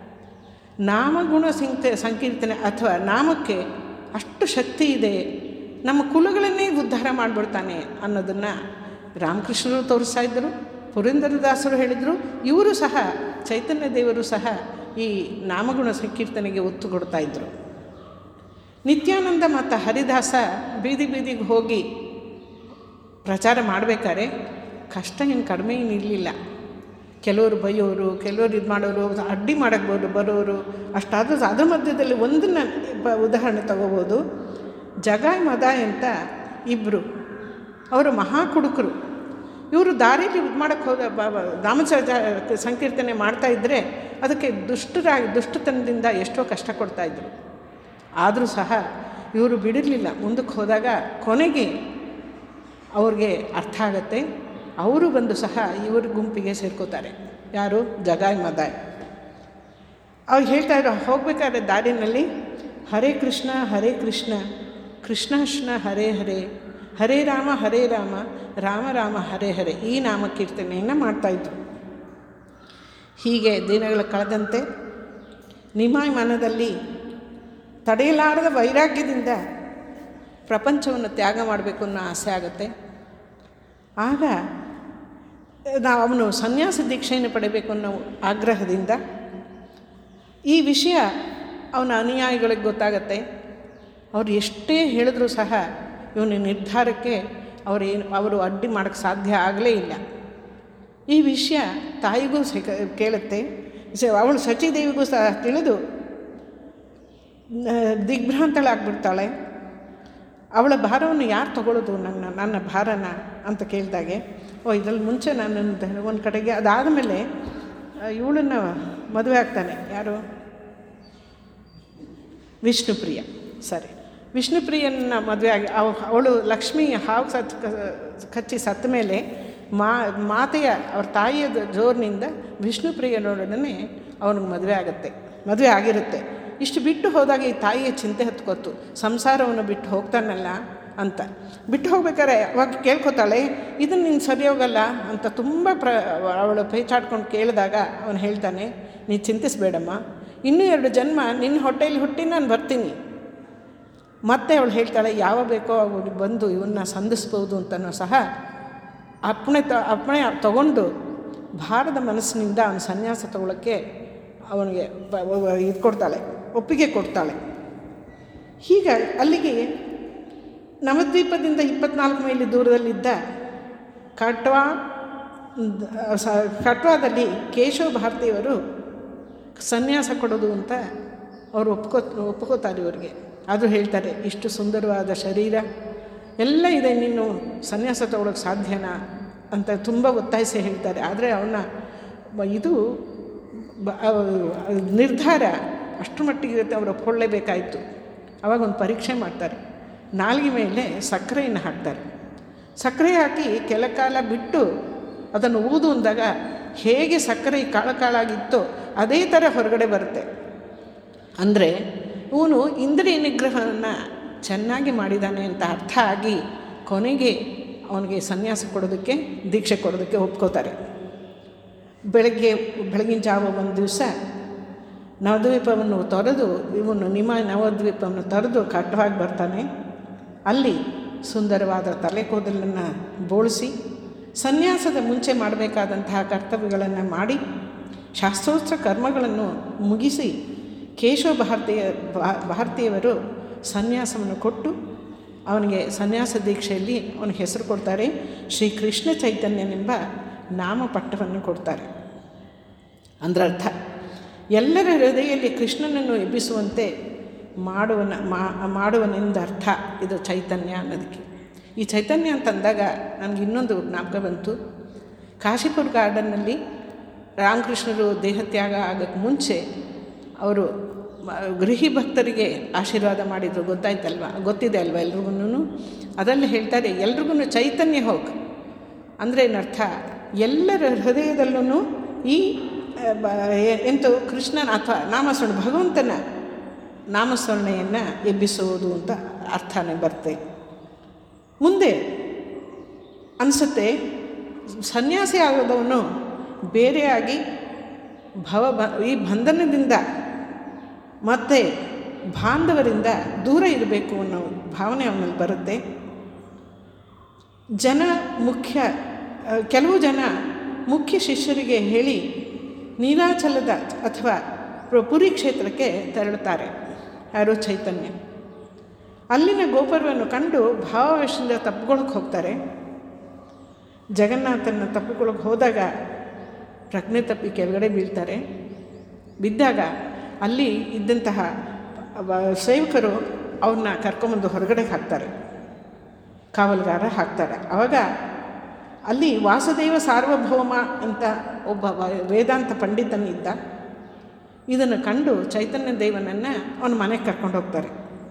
S1: ನಾಮಗುಣ ಸಂಕ ಸಂಕೀರ್ತನೆ ಅಥವಾ ನಾಮಕ್ಕೆ ಅಷ್ಟು ಶಕ್ತಿ ಇದೆ, ನಮ್ಮ ಕುಲಗಳನ್ನೇ ಉದ್ಧಾರ ಮಾಡಿಬಿಡ್ತಾನೆ ಅನ್ನೋದನ್ನು ರಾಮಕೃಷ್ಣರು ತೋರಿಸ್ತಾ ಇದ್ದರು, ಪುರಂದರದಾಸರು ಹೇಳಿದರು. ಇವರು ಸಹ ಚೈತನ್ಯ ದೇವರು ಸಹ ಈ ನಾಮಗುಣ ಸಂಕೀರ್ತನೆಗೆ ಒತ್ತು ಕೊಡ್ತಾಯಿದ್ರು. ನಿತ್ಯಾನಂದ ಮತ್ತು ಹರಿದಾಸ ಬೀದಿ ಬೀದಿಗೆ ಹೋಗಿ ಪ್ರಚಾರ ಮಾಡಬೇಕಾದ್ರೆ ಕಷ್ಟ ಏನು ಕಡಿಮೆ ಏನು ಇರಲಿಲ್ಲ. ಕೆಲವರು ಬೈಯೋರು, ಕೆಲವರು ಇದು ಮಾಡೋರು, ಅಡ್ಡಿ ಮಾಡೋಕ್ಕೆ ಬರೋರು. ಅಷ್ಟಾದರೂ ಅದ್ರ ಮಧ್ಯದಲ್ಲಿ ಒಂದನ್ನು ಉದಾಹರಣೆ ತಗೋಬೋದು. ಜಗಾಯ್ ಮದಾಯ್ ಅಂತ ಇಬ್ಬರು, ಅವರು ಮಹಾ ಕುಡುಕರು. ಇವರು ದಾರಿಯಲ್ಲಿ ಇದು ಮಾಡೋಕ್ಕೆ ಹೋದ ನಾಮಚರ್ಚ ಸಂಕೀರ್ತನೆ ಮಾಡ್ತಾಯಿದ್ರೆ ಅದಕ್ಕೆ ದುಷ್ಟರಾಗಿ ದುಷ್ಟತನದಿಂದ ಎಷ್ಟೋ ಕಷ್ಟ ಕೊಡ್ತಾಯಿದ್ರು. ಆದರೂ ಸಹ ಇವರು ಬಿಡಿರಲಿಲ್ಲ. ಮುಂದಕ್ಕೆ ಹೋದಾಗ ಕೊನೆಗೆ ಅವ್ರಿಗೆ ಅರ್ಥ ಆಗತ್ತೆ. ಅವರು ಬಂದು ಸಹ ಇವ್ರ ಗುಂಪಿಗೆ ಸೇರ್ಕೋತಾರೆ. ಯಾರು, ಜಗಾಯ್ ಮದಾಯ್. ಅವ್ರು ಹೇಳ್ತಾಯಿದ್ರು, ಹೋಗಬೇಕಾದ್ರೆ ದಾರಿನಲ್ಲಿ ಹರೇ ಕೃಷ್ಣ ಹರೇ ಕೃಷ್ಣ ಕೃಷ್ಣ ಕೃಷ್ಣ ಹರೇ ಹರೇ ಹರೇ ರಾಮ ಹರೇ ರಾಮ ರಾಮ ರಾಮ ಹರೇ ಹರೇ ಈ ನಾಮ ಕೀರ್ತನೆಯನ್ನು ಮಾಡ್ತಾಯಿದ್ರು. ಹೀಗೆ ದಿನಗಳ ಕಳೆದಂತೆ ನಿಮಾಯ್ ಮನದಲ್ಲಿ ತಡೆಯಲಾರದ ವೈರಾಗ್ಯದಿಂದ ಪ್ರಪಂಚವನ್ನು ತ್ಯಾಗ ಮಾಡಬೇಕು ಅನ್ನೋ ಆಸೆ ಆಗುತ್ತೆ. ಆಗ ನಾವು ಅವನು ಸನ್ಯಾಸ ದೀಕ್ಷೆಯನ್ನು ಪಡೆಯಬೇಕು ಅನ್ನೋ ಆಗ್ರಹದಿಂದ ಈ ವಿಷಯ ಅವನ ಅನುಯಾಯಿಗಳಿಗೆ ಗೊತ್ತಾಗತ್ತೆ. ಅವ್ರು ಎಷ್ಟೇ ಹೇಳಿದ್ರೂ ಸಹ ಇವನ ನಿರ್ಧಾರಕ್ಕೆ ಅವರೇನು ಅವರು ಅಡ್ಡಿ ಮಾಡೋಕ್ಕೆ ಸಾಧ್ಯ ಆಗಲೇ ಇಲ್ಲ. ಈ ವಿಷಯ ತಾಯಿಗೂ ಸಿಕ್ಕ ಕೇಳುತ್ತೆ. ಅವಳು ಸಚಿದೇವಿಗೂ ಸಹ ತಿಳಿದು ದಿಗ್ಭ್ರಾಂತಳಾಗ್ಬಿಡ್ತಾಳೆ. ಅವಳ ಭಾರವನ್ನು ಯಾರು ತಗೊಳ್ಳೋದು ನನ್ನ ನನ್ನ ಭಾರನ ಅಂತ ಕೇಳಿದಾಗೆ, ಓ ಇದರಲ್ಲಿ ಮುಂಚೆ ನಾನು ಒಂದು ಕಡೆಗೆ ಅದಾದ ಮೇಲೆ ಇವಳನ್ನು ಮದುವೆ ಆಗ್ತಾನೆ. ಯಾರು? ವಿಷ್ಣುಪ್ರಿಯ. ಸರಿ, ವಿಷ್ಣುಪ್ರಿಯನ ಮದುವೆ ಆಗಿ ಅವ ಅವಳು ಲಕ್ಷ್ಮಿ ಹಾವು ಸತ್ ಕಚ್ಚಿ ಸತ್ತ ಮೇಲೆ ಮಾ ಮಾತೆಯ ಅವ್ರ ತಾಯಿಯ ಜೋರಿನಿಂದ ವಿಷ್ಣುಪ್ರಿಯನೊಡನೆ ಅವನಿಗೆ ಮದುವೆ ಆಗುತ್ತೆ, ಮದುವೆ ಆಗಿರುತ್ತೆ. ಇಷ್ಟು ಬಿಟ್ಟು ಹೋದಾಗ ಈ ತಾಯಿಯ ಚಿಂತೆ ಹತ್ಕೊತ್ತು, ಸಂಸಾರವನ್ನು ಬಿಟ್ಟು ಹೋಗ್ತಾನಲ್ಲ ಅಂತ. ಬಿಟ್ಟು ಹೋಗ್ಬೇಕಾರೆ ಅವಾಗ ಕೇಳ್ಕೊತಾಳೆ, ಇದನ್ನು ನೀನು ಸರಿ ಹೋಗಲ್ಲ ಅಂತ ತುಂಬ ಪ್ರ ಅವಳು ಪೇಚಾಡ್ಕೊಂಡು ಕೇಳಿದಾಗ ಅವನು ಹೇಳ್ತಾನೆ, ನೀನು ಚಿಂತಿಸಬೇಡಮ್ಮ, ಇನ್ನೂ ಎರಡು ಜನ್ಮ ನಿನ್ನ ಹೊಟ್ಟೆಯಲ್ಲಿ ಹುಟ್ಟಿ ನಾನು ಬರ್ತೀನಿ. ಮತ್ತೆ ಅವಳು ಹೇಳ್ತಾಳೆ, ಯಾವ ಬೇಕೋ ಅವಳು ಬಂದು ಇವನ್ನ ಸಂಧಿಸ್ಬೋದು ಅಂತನೂ ಸಹ ಅಪ್ಪಣೆ ತ ಅಪ್ಪಣೆ ತಗೊಂಡು ಭಾರದ ಮನಸ್ಸಿನಿಂದ ಅವನ ಸನ್ಯಾಸ ತಗೊಳ್ಳೋಕ್ಕೆ ಅವನಿಗೆ ಇದು ಕೊಡ್ತಾಳೆ, ಒಪ್ಪಿಗೆ ಕೊಡ್ತಾಳೆ. ಹೀಗೆ ಅಲ್ಲಿಗೆ ನವದ್ವೀಪದಿಂದ ಇಪ್ಪತ್ನಾಲ್ಕು ಮೈಲಿ ದೂರದಲ್ಲಿದ್ದ ಕಟ್ವಾ ಸ ಕಟ್ವಾದಲ್ಲಿ ಕೇಶವ ಭಾರತಿಯವರು ಸನ್ಯಾಸ ಕೊಡೋದು ಅಂತ ಅವರು ಒಪ್ಕೋ ಒಪ್ಕೋತಾರೆ ಇವರಿಗೆ. ಆದರೂ ಹೇಳ್ತಾರೆ, ಇಷ್ಟು ಸುಂದರವಾದ ಶರೀರ ಎಲ್ಲ ಇದೆ, ನೀನು ಸನ್ಯಾಸ ತಗೊಳ್ಳೋಕ್ಕೆ ಸಾಧ್ಯನಾ ಅಂತ ತುಂಬ ಒತ್ತಾಯಿಸಿ ಹೇಳ್ತಾರೆ. ಆದರೆ ಅವನ ಇದು ನಿರ್ಧಾರ ಅಷ್ಟು ಮಟ್ಟಿಗೆ ಇರುತ್ತೆ, ಅವರು ಒಪ್ಕೊಳ್ಳೇಬೇಕಾಯಿತು. ಆವಾಗ ಒಂದು ಪರೀಕ್ಷೆ ಮಾಡ್ತಾರೆ. ನಾಲ್ಗೆ ಮೇಲೆ ಸಕ್ಕರೆಯನ್ನು ಹಾಕ್ತಾರೆ. ಸಕ್ಕರೆ ಹಾಕಿ ಕೆಲ ಕಾಲ ಬಿಟ್ಟು ಅದನ್ನು ಊದು ಅಂದಾಗ ಹೇಗೆ ಸಕ್ಕರೆ ಕಾಳು ಕಾಳಾಗಿತ್ತೋ ಅದೇ ಥರ ಹೊರಗಡೆ ಬರುತ್ತೆ. ಅಂದರೆ ಇವನು ಇಂದ್ರಿಯ ನಿಗ್ರಹವನ್ನು ಚೆನ್ನಾಗಿ ಮಾಡಿದ್ದಾನೆ ಅಂತ ಅರ್ಥ ಆಗಿ ಕೊನೆಗೆ ಅವನಿಗೆ ಸನ್ಯಾಸ ಕೊಡೋದಕ್ಕೆ, ದೀಕ್ಷೆ ಕೊಡೋದಕ್ಕೆ ಒಪ್ಕೋತಾರೆ. ಬೆಳಗ್ಗೆ ಬೆಳಗಿನ ಜಾವ ಒಂದು ದಿವಸ ನವದ್ವೀಪವನ್ನು ತೊರೆದು ಇವನು ನಿಮ್ಮ ನವದ್ವೀಪವನ್ನು ತೊರೆದು ಕಟ್ಟವಾಗಿ ಬರ್ತಾನೆ. ಅಲ್ಲಿ ಸುಂದರವಾದ ತಲೆ ಕೂದಲನ್ನು ಬೋಳಿಸಿ ಸನ್ಯಾಸದ ಮುಂಚೆ ಮಾಡಬೇಕಾದಂತಹ ಕರ್ತವ್ಯಗಳನ್ನು ಮಾಡಿ ಶಾಸ್ತ್ರೋಕ್ತ ಕರ್ಮಗಳನ್ನು ಮುಗಿಸಿ ಕೇಶವ ಭಾರತೀಯ ಭಾರತೀಯವರು ಸನ್ಯಾಸವನ್ನು ಕೊಟ್ಟು ಅವನಿಗೆ ಸನ್ಯಾಸ ದೀಕ್ಷೆಯಲ್ಲಿ ಅವನಿಗೆ ಹೆಸರು ಕೊಡ್ತಾರೆ. ಶ್ರೀ ಕೃಷ್ಣ ಚೈತನ್ಯನೆಂಬ ನಾಮಪಟ್ಟವನ್ನು ಕೊಡ್ತಾರೆ. ಅಂದ್ರೆ ಅರ್ಥ ಎಲ್ಲರ ಹೃದಯದಲ್ಲಿ ಕೃಷ್ಣನನ್ನು ಎಬ್ಬಿಸುವಂತೆ ಮಾಡುವನ ಮಾಡುವನೆಂದ ಅರ್ಥ ಇದು ಚೈತನ್ಯ ಅನ್ನೋದಕ್ಕೆ. ಈ ಚೈತನ್ಯ ಅಂತಂದಾಗ ನನಗೆ ಇನ್ನೊಂದು ಜ್ಞಾಪಕ ಬಂತು. ಕಾಶಿಪುರ ಗಾರ್ಡನ್ನಲ್ಲಿ ರಾಮಕೃಷ್ಣರು ದೇಹತ್ಯಾಗ ಆಗೋಕ್ಕೆ ಮುಂಚೆ ಅವರು ಗೃಹಿ ಭಕ್ತರಿಗೆ ಆಶೀರ್ವಾದ ಮಾಡಿದರು, ಗೊತ್ತಾಯ್ತಲ್ವ, ಗೊತ್ತಿದೆ ಅಲ್ವ ಎಲ್ರಿಗೂ. ಅದರಲ್ಲಿ ಹೇಳ್ತಾರೆ, ಎಲ್ರಿಗೂ ಚೈತನ್ಯ ಹೋಗಿ ಅಂದರೆ ಏನರ್ಥ, ಎಲ್ಲರ ಹೃದಯದಲ್ಲೂ ಈ ಎಂತು ಕೃಷ್ಣನ ಅಥವಾ ನಾಮಸ್ಮರಣೆ ಭಗವಂತನ ನಾಮಸ್ಮರಣೆಯನ್ನು ಎಬ್ಬಿಸುವುದು ಅಂತ ಅರ್ಥನೇ ಬರುತ್ತೆ. ಮುಂದೆ ಅನಿಸುತ್ತೆ ಸನ್ಯಾಸಿ ಆಗೋದವನು ಬೇರೆಯಾಗಿ ಭವ ಈ ಬಂಧನದಿಂದ ಮತ್ತು ಬಾಂಧವರಿಂದ ದೂರ ಇರಬೇಕು ಅನ್ನೋ ಭಾವನೆ ಅವನಲ್ಲಿ ಬರುತ್ತೆ. ಜನ ಮುಖ್ಯ ಕೆಲವು ಜನ ಮುಖ್ಯ ಶಿಷ್ಯರಿಗೆ ಹೇಳಿ ನೀಲಾಚಲದ ಅಥವಾ ಪುರಿ ಕ್ಷೇತ್ರಕ್ಕೆ ತೆರಳುತ್ತಾರೆ. ಯಾರೋ ಚೈತನ್ಯ ಅಲ್ಲಿನ ಗೋಪುರವನ್ನು ಕಂಡು ಭಾವಾವೇಶದಿಂದ ತಪ್ಪಿಕೊಳ್ಳೋಕೆ ಹೋಗ್ತಾರೆ. ಜಗನ್ನಾಥನ ತಪ್ಪಿಕೊಳ್ಳೋಕೆ ಹೋದಾಗ ಪ್ರಜ್ಞೆ ತಪ್ಪಿ ಕೆಳಗಡೆ ಬೀಳ್ತಾರೆ. ಬಿದ್ದಾಗ ಅಲ್ಲಿ ಇದ್ದಂತಹ ಸೇವಕರು ಅವ್ರನ್ನ ಕರ್ಕೊಂಬಂದು ಹೊರಗಡೆ ಹಾಕ್ತಾರೆ, ಕಾವಲುಗಾರ ಹಾಕ್ತಾರೆ. ಆವಾಗ ಅಲ್ಲಿ ವಾಸುದೇವ ಸಾರ್ವಭೌಮ ಅಂತ ಒಬ್ಬ ವೇದಾಂತ ಪಂಡಿತನಿದ್ದ. ಇದನ್ನು ಕಂಡು ಚೈತನ್ಯ ದೇವನನ್ನು ಅವನ ಮನೆಗೆ ಕರ್ಕೊಂಡು ಹೋಗ್ತಾರೆ.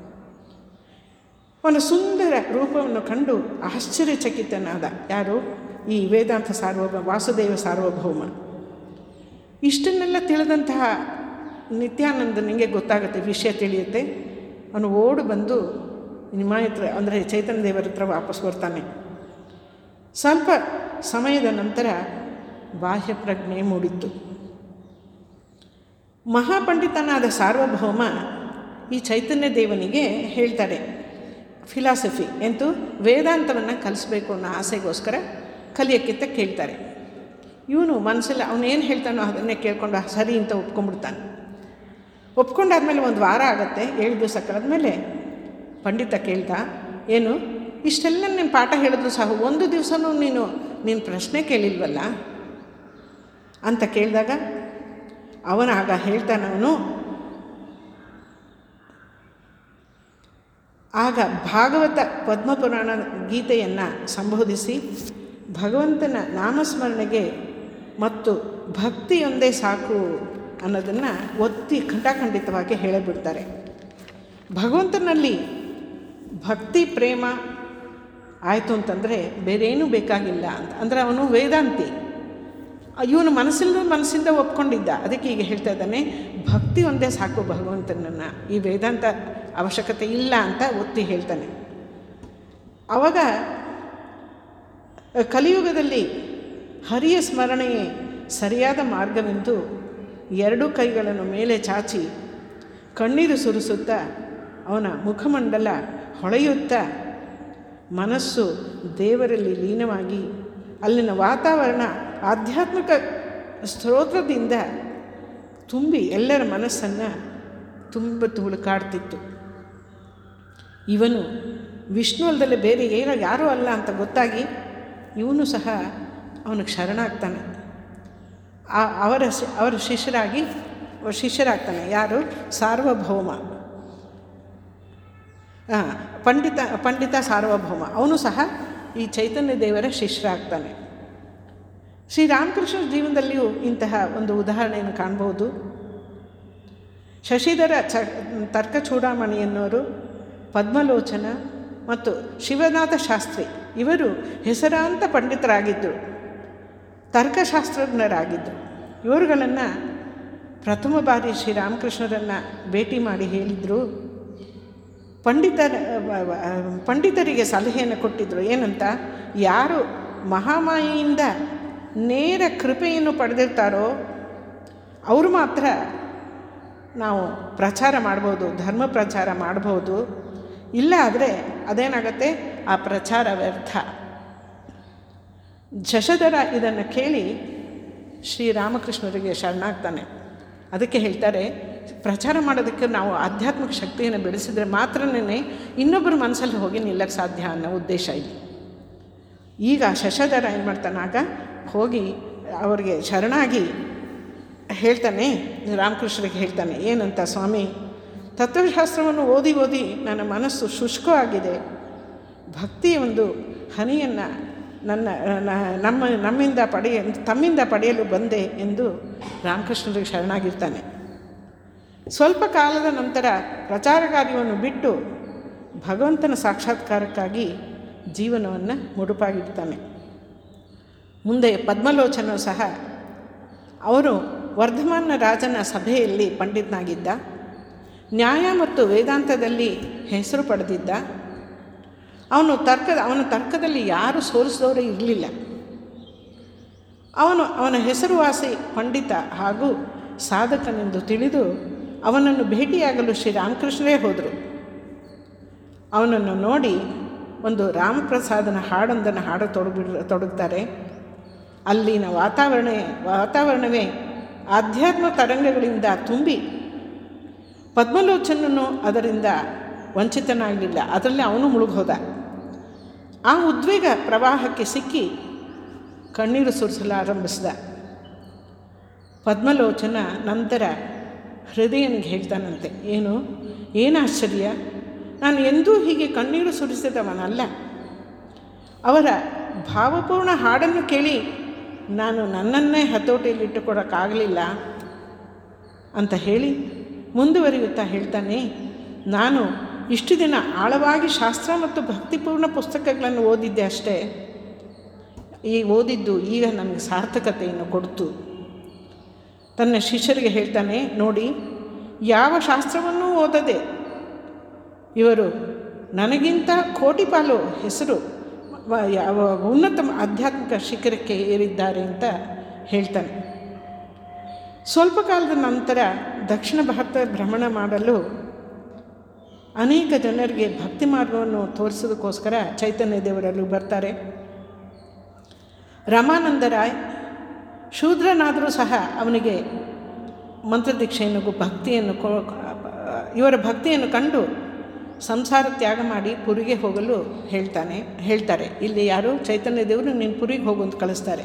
S1: ಅವನ ಸುಂದರ ರೂಪವನ್ನು ಕಂಡು ಆಶ್ಚರ್ಯಚಕಿತನಾದ ಯಾರು? ಈ ವೇದಾಂತ ಸಾರ್ವಭೌಮ ವಾಸುದೇವ ಸಾರ್ವಭೌಮ. ಇಷ್ಟನ್ನೆಲ್ಲ ತಿಳಿದಂತಹ ನಿತ್ಯಾನಂದನಿಗೆ ಗೊತ್ತಾಗುತ್ತೆ, ವಿಷಯ ತಿಳಿಯುತ್ತೆ. ಅವನು ಓಡಿ ಬಂದು ನಿಮ್ಮ ಹತ್ರ ಅಂದರೆ ಚೈತನ್ಯ ದೇವರ ಹತ್ರ ವಾಪಸ್ ಬರ್ತಾನೆ. ಸ್ವಲ್ಪ ಸಮಯದ ನಂತರ ಬಾಹ್ಯ ಪ್ರಜ್ಞೆ ಮೂಡಿತ್ತು. ಮಹಾಪಂಡಿತನಾದ ಸಾರ್ವಭೌಮ ಈ ಚೈತನ್ಯ ದೇವನಿಗೆ ಹೇಳ್ತಾರೆ, ಫಿಲಾಸಫಿ ಎಂತೂ ವೇದಾಂತವನ್ನು ಕಲಿಸ್ಬೇಕು ಅನ್ನೋ ಆಸೆಗೋಸ್ಕರ ಕಲಿಯೋಕ್ಕಿಂತ ಕೇಳ್ತಾರೆ. ಇವನು ಮನಸ್ಸಲ್ಲಿ ಅವನೇನು ಹೇಳ್ತಾನೋ ಅದನ್ನೇ ಕೇಳ್ಕೊಂಡು ಸರಿ ಅಂತ ಒಪ್ಕೊಂಡ್ಬಿಡ್ತಾನೆ. ಒಪ್ಕೊಂಡಾದ್ಮೇಲೆ ಒಂದು ವಾರ ಆಗುತ್ತೆ. ಏಳು ದಿವಸ ಕಳೆದ್ಮೇಲೆ ಪಂಡಿತ ಕೇಳ್ದ, ಏನು ಇಷ್ಟೆಲ್ಲ ನೀನು ಪಾಠ ಹೇಳಿದ್ರು ಸಹ ಒಂದು ದಿವಸನೂ ನೀನು ನೀನು ಪ್ರಶ್ನೆ ಕೇಳಿಲ್ವಲ್ಲ ಅಂತ ಕೇಳಿದಾಗ ಅವನಾಗ ಹೇಳ್ತಾನವನು, ಆಗ ಭಾಗವತ ಪದ್ಮಪುರಾಣ ಗೀತೆಯನ್ನು ಸಂಬೋಧಿಸಿ ಭಗವಂತನ ನಾಮಸ್ಮರಣೆಗೆ ಮತ್ತು ಭಕ್ತಿಯೊಂದೇ ಸಾಕು ಅನ್ನೋದನ್ನು ಒತ್ತಿ ಖಂಡಾಖಂಡಿತವಾಗಿ ಹೇಳಿಬಿಡ್ತಾರೆ. ಭಗವಂತನಲ್ಲಿ ಭಕ್ತಿ ಪ್ರೇಮ ಆಯಿತು ಅಂತಂದರೆ ಬೇರೇನೂ ಬೇಕಾಗಿಲ್ಲ ಅಂತ. ಅಂದರೆ ಅವನು ವೇದಾಂತಿ, ಇವನು ಮನಸ್ಸಿಂದ ಮನಸ್ಸಿಂದ ಒಪ್ಕೊಂಡಿದ್ದ. ಅದಕ್ಕೆ ಈಗ ಹೇಳ್ತಾ ಇದ್ದಾನೆ, ಭಕ್ತಿ ಒಂದೇ ಸಾಕು ಭಗವಂತನನ್ನು, ಈ ವೇದಾಂತ ಅವಶ್ಯಕತೆ ಇಲ್ಲ ಅಂತ ಒತ್ತಿ ಹೇಳ್ತಾನೆ. ಆವಾಗ ಕಲಿಯುಗದಲ್ಲಿ ಹರಿಯ ಸ್ಮರಣೆಯೇ ಸರಿಯಾದ ಮಾರ್ಗವೆಂದು ಎರಡೂ ಕೈಗಳನ್ನು ಮೇಲೆ ಚಾಚಿ ಕಣ್ಣೀರು ಸುರಿಸುತ್ತಾ ಅವನ ಮುಖಮಂಡಲ ಹೊಳೆಯುತ್ತಾ ಮನಸ್ಸು ದೇವರಲ್ಲಿ ಲೀನವಾಗಿ ಅಲ್ಲಿನ ವಾತಾವರಣ ಆಧ್ಯಾತ್ಮಿಕ ಸ್ತೋತ್ರದಿಂದ ತುಂಬಿ ಎಲ್ಲರ ಮನಸ್ಸನ್ನು ತುಂಬ ತುಳುಕಾಡ್ತಿತ್ತು. ಇವನು ವಿಷ್ಣು ಅಲ್ಲದಲ್ಲೇ ಬೇರೆ ಏನೋ ಯಾರೂ ಅಲ್ಲ ಅಂತ ಗೊತ್ತಾಗಿ ಇವನು ಸಹ ಅವನಿಗೆ ಶರಣಾಗ್ತಾನೆ. ಅವರ ಅವರ ಶಿಷ್ಯರಾಗಿ ಶಿಷ್ಯರಾಗ್ತಾನೆ. ಯಾರು? ಸಾರ್ವಭೌಮ, ಪಂಡಿತ ಪಂಡಿತ ಸಾರ್ವಭೌಮ. ಅವನು ಸಹ ಈ ಚೈತನ್ಯ ದೇವರ ಶಿಷ್ಯರಾಗ್ತಾನೆ. ಶ್ರೀರಾಮಕೃಷ್ಣ ಜೀವನದಲ್ಲಿಯೂ ಇಂತಹ ಒಂದು ಉದಾಹರಣೆಯನ್ನು ಕಾಣ್ಬೋದು. ಶಶಿಧರ ಚ ತರ್ಕ ಚೂಡಾಮಣಿ ಎನ್ನುವರು, ಪದ್ಮಲೋಚನ ಮತ್ತು ಶಿವನಾಥ ಶಾಸ್ತ್ರಿ ಇವರು ಹೆಸರಾಂತ ಪಂಡಿತರಾಗಿದ್ದರು, ತರ್ಕಶಾಸ್ತ್ರಜ್ಞರಾಗಿದ್ದರು. ಇವರುಗಳನ್ನು ಪ್ರಥಮ ಬಾರಿ ಶ್ರೀರಾಮಕೃಷ್ಣರನ್ನು ಭೇಟಿ ಮಾಡಿ ಹೇಳಿದರು, ಪಂಡಿತರ ಪಂಡಿತರಿಗೆ ಸಲಹೆಯನ್ನು ಕೊಟ್ಟಿದ್ದರು. ಏನಂತ, ಯಾರು ಮಹಾಮಾಯೆಯಿಂದ ನೇರ ಕೃಪೆಯನ್ನು ಪಡೆದಿರ್ತಾರೋ ಅವರು ಮಾತ್ರ ನಾವು ಪ್ರಚಾರ ಮಾಡ್ಬೋದು, ಧರ್ಮ ಪ್ರಚಾರ ಮಾಡ್ಬೋದು. ಇಲ್ಲ ಆದರೆ ಅದೇನಾಗತ್ತೆ, ಆ ಪ್ರಚಾರ ವ್ಯರ್ಥ. ಶಶಧರ ಇದನ್ನು ಕೇಳಿ ಶ್ರೀರಾಮಕೃಷ್ಣರಿಗೆ ಶರಣಾಗ್ತಾನೆ. ಅದಕ್ಕೆ ಹೇಳ್ತಾರೆ, ಪ್ರಚಾರ ಮಾಡೋದಕ್ಕೆ ನಾವು ಆಧ್ಯಾತ್ಮಿಕ ಶಕ್ತಿಯನ್ನು ಬೆಳೆಸಿದರೆ ಮಾತ್ರನೇ ಇನ್ನೊಬ್ಬರ ಮನಸ್ಸಲ್ಲಿ ಹೋಗಿ ನಿಲ್ಲಕ್ಕೆ ಸಾಧ್ಯ ಅನ್ನೋ ಉದ್ದೇಶ ಇದೆ. ಈಗ ಶಶಧರ ಏನು ಮಾಡ್ತಾನಾಗ ಹೋಗಿ ಅವರಿಗೆ ಶರಣಾಗಿ ಹೇಳ್ತಾನೆ, ರಾಮಕೃಷ್ಣರಿಗೆ ಹೇಳ್ತಾನೆ, ಏನಂತ, ಸ್ವಾಮಿ ತತ್ವಶಾಸ್ತ್ರವನ್ನು ಓದಿ ಓದಿ ನನ್ನ ಮನಸ್ಸು ಶುಷ್ಕವಾಗಿದೆ, ಭಕ್ತಿಯ ಒಂದು ಹನಿಯನ್ನು ನನ್ನ ನಮ್ಮ ನಮ್ಮಿಂದ ಪಡೆಯ ತಮ್ಮಿಂದ ಪಡೆಯಲು ಬಂದೆ ಎಂದು ರಾಮಕೃಷ್ಣರಿಗೆ ಶರಣಾಗಿರ್ತಾನೆ. ಸ್ವಲ್ಪ ಕಾಲದ ನಂತರ ಪ್ರಚಾರ ಕಾರ್ಯವನ್ನು ಬಿಟ್ಟು ಭಗವಂತನ ಸಾಕ್ಷಾತ್ಕಾರಕ್ಕಾಗಿ ಜೀವನವನ್ನು ಮುಡುಪಾಗಿಡ್ತಾನೆ. ಮುಂದೆ ಪದ್ಮಲೋಚನೂ ಸಹ ಅವರು ವರ್ಧಮಾನ ರಾಜನ ಸಭೆಯಲ್ಲಿ ಪಂಡಿತನಾಗಿದ್ದ, ನ್ಯಾಯ ಮತ್ತು ವೇದಾಂತದಲ್ಲಿ ಹೆಸರು ಪಡೆದಿದ್ದ. ಅವನು ತರ್ಕದ ಅವನ ತರ್ಕದಲ್ಲಿ ಯಾರೂ ಸೋಲಿಸಿದವರೇ ಇರಲಿಲ್ಲ. ಅವನು ಅವನ ಹೆಸರುವಾಸಿ ಪಂಡಿತ ಹಾಗೂ ಸಾಧಕನೆಂದು ತಿಳಿದು ಅವನನ್ನು ಭೇಟಿಯಾಗಲು ಶ್ರೀರಾಮಕೃಷ್ಣರೇ ಹೋದರು. ಅವನನ್ನು ನೋಡಿ ಒಂದು ರಾಮಪ್ರಸಾದನ ಹಾಡೊಂದನ್ನು ಹಾಡ ತೊಡಗಿಡ ತೊಡಗ್ತಾರೆ. ಅಲ್ಲಿನ ವಾತಾವರಣ ವಾತಾವರಣವೇ ಆಧ್ಯಾತ್ಮ ತರಂಗಗಳಿಂದ ತುಂಬಿ ಪದ್ಮಲೋಚನನು ಅದರಿಂದ ವಂಚಿತನಾಗಲಿಲ್ಲ. ಅದರಲ್ಲಿ ಅವನು ಮುಳುಗೋದ. ಆ ಉದ್ವೇಗ ಪ್ರವಾಹಕ್ಕೆ ಸಿಕ್ಕಿ ಕಣ್ಣೀರು ಸುರಿಸಲಾರಂಭಿಸಿದ. ಪದ್ಮಲೋಚನ ನಂತರ ಹೃದಯನಿಗೆ ಹೇಳ್ತಾನಂತೆ, ಏನು ಏನು ಆಶ್ಚರ್ಯ, ನಾನು ಎಂದೂ ಹೀಗೆ ಕಣ್ಣೀರು ಸುರಿಸಿದವನಲ್ಲ. ಅವರ ಭಾವಪೂರ್ಣ ಹಾಡನ್ನು ಕೇಳಿ ನಾನು ನನ್ನನ್ನೇ ಹತೋಟಿಯಲ್ಲಿಟ್ಟುಕೊಡೋಕ್ಕಾಗಲಿಲ್ಲ ಅಂತ ಹೇಳಿ ಮುಂದುವರಿಯುತ್ತಾ ಹೇಳ್ತಾನೆ, ನಾನು ಇಷ್ಟು ದಿನ ಆಳವಾಗಿ ಶಾಸ್ತ್ರ ಮತ್ತು ಭಕ್ತಿಪೂರ್ಣ ಪುಸ್ತಕಗಳನ್ನು ಓದಿದ್ದೆ ಅಷ್ಟೇ. ಈ ಓದಿದ್ದು ಈಗ ನನಗೆ ಸಾರ್ಥಕತೆಯನ್ನು ಕೊಡ್ತು. ತನ್ನ ಶಿಷ್ಯರಿಗೆ ಹೇಳ್ತಾನೆ, ನೋಡಿ, ಯಾವ ಶಾಸ್ತ್ರವನ್ನೂ ಓದದೆ ಇವರು ನನಗಿಂತ ಕೋಟಿ ಪಾಲು ಹೆಸರು ಯಾವ ಉನ್ನತ ಆಧ್ಯಾತ್ಮಿಕ ಶಿಖರಕ್ಕೆ ಏರಿದ್ದಾರೆ ಅಂತ ಹೇಳ್ತಾನೆ. ಸ್ವಲ್ಪ ಕಾಲದ ನಂತರ ದಕ್ಷಿಣ ಭಾರತ ಭ್ರಮಣ ಮಾಡಲು ಅನೇಕ ಜನರಿಗೆ ಭಕ್ತಿ ಮಾರ್ಗವನ್ನು ತೋರಿಸೋದಕ್ಕೋಸ್ಕರ ಚೈತನ್ಯ ದೇವರಲ್ಲಿ ಬರ್ತಾರೆ. ರಮಾನಂದ ರಾಯ್ ಶೂದ್ರನಾದರೂ ಸಹ ಅವನಿಗೆ ಮಂತ್ರದೀಕ್ಷೆಯನ್ನು ಭಕ್ತಿಯನ್ನು ಕೊ ಇವರ ಭಕ್ತಿಯನ್ನು ಕಂಡು ಸಂಸಾರ ತ್ಯಾಗ ಮಾಡಿ ಪುರಿಗೆ ಹೋಗಲು ಹೇಳ್ತಾನೆ ಹೇಳ್ತಾರೆ ಇಲ್ಲಿ ಯಾರು ಚೈತನ್ಯ ದೇವರು ನೀನು ಪುರಿಗೆ ಹೋಗು ಅಂತ ಕಳಿಸ್ತಾರೆ.